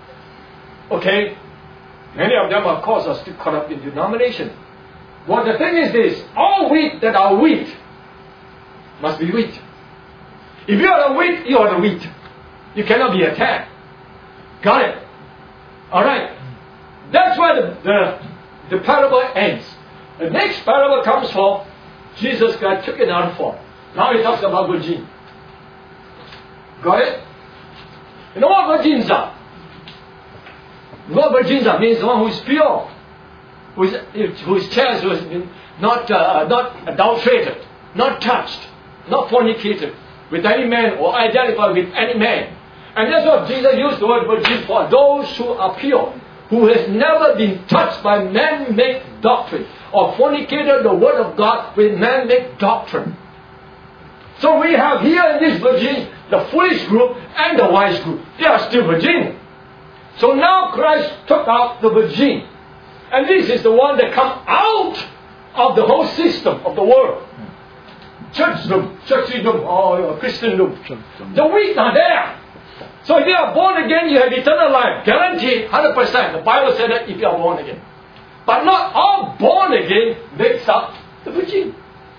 okay, many of them of course are still caught up in denomination. Well, the thing is this, all wheat that are wheat must be wheat. If you are the wheat, you are the wheat. You cannot be attacked. Got it? Alright. That's where the, the, the parable ends. The next parable comes for Jesus Christ took another form. Now he talks about virgin. Got it? You know what virgins are? What virgins are means the one who is pure, who is, whose chest was not, uh, not adulterated, not touched, not fornicated with any man or identified with any man. And that's what Jesus used the word virgin for, those who are pure, who has never been touched by man-made doctrine or fornicated the word of God with man-made doctrine. So we have here in this virgin the foolish group and the wise group. They are still virgin. So now Christ took out the virgin. And this is the one that comes out of the whole system of the world. Churchdom, churchdom, or Christendom. The weak are there. So if you are born again, you have eternal life. Guaranteed, one hundred percent. The Bible said that if you are born again. But not all born again makes up the virgin.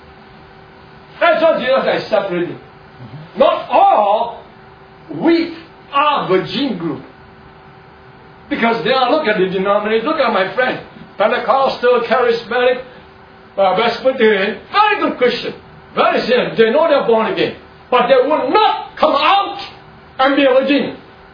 That's what Jesus has separated. Not all weak are virgin group. Because they are, look at the denomination, look at my friend, Pentecostal, Charismatic, uh, Presbyterian, very good Christian, very sincere. They know they're born again. But they will not come out and be a virgin.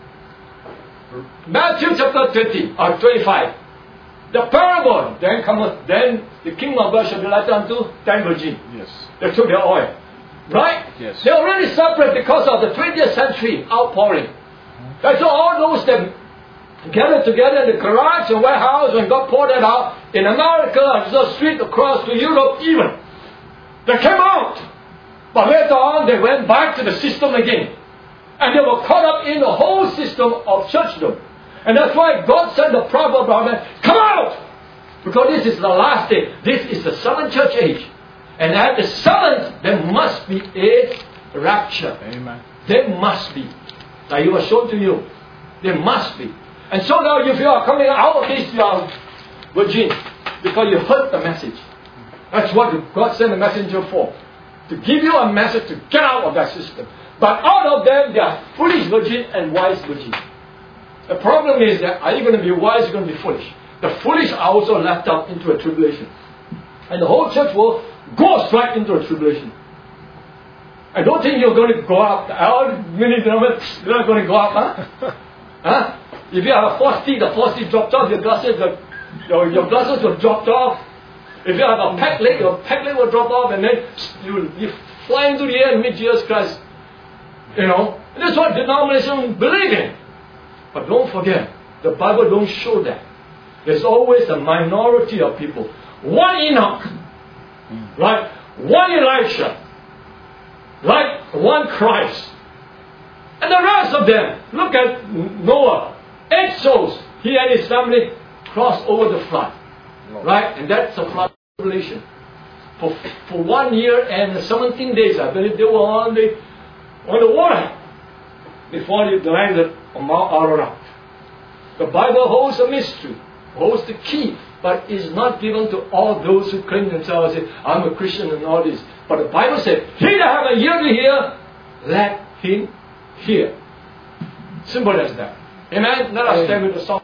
Matthew chapter twenty or twenty-five. The parable, then cometh, then the kingdom of God shall be likened unto ten virgins. Yes. They took their oil. Right? Yes. They are really separate because of the twentieth century outpouring. Mm-hmm. That's why all those that gathered together in the garage and warehouse and got poured it out in America and the street across to Europe even. They came out. But later on they went back to the system again. And they were caught up in the whole system of churchdom. And that's why God sent the prophet Abraham, come out! Because this is the last day. This is the seventh church age. And at the seventh, there must be a rapture. Amen. There must be. Like it was shown to you. There must be. And so now if you are coming out of this, you are virgin. Because you heard the message. That's what God sent the messenger for. To give you a message to get out of that system. But out of them, there are foolish virgin and wise virgin. The problem is that are you going to be wise or are you going to be foolish? The foolish are also left out into a tribulation. And the whole church will go straight into a tribulation. I don't think you're going to go up. How many you're not going to go up, huh? Huh? If you have a false teeth, the false teeth dropped off, your glasses, the, your, your glasses will drop off. If you have a peg leg, your peg leg will drop off, and then you, you fly into the air and meet Jesus Christ. You know, and that's what denomination believe in. But don't forget, the Bible don't show that. There's always a minority of people. One Enoch, right? One Elisha, like one Christ. And the rest of them, look at Noah. Eight souls, he and his family crossed over the flood. Right? And that's the flood tribulation. For, for one year and seventeen days, I believe they were on the, on the water before they landed on Mount Ararat. The Bible holds a mystery, holds the key, but is not given to all those who claim themselves and say, I'm a Christian and all this. But the Bible said, he that have a ear to hear, let him hear. Simple as that. Amen? Let us stand with the song.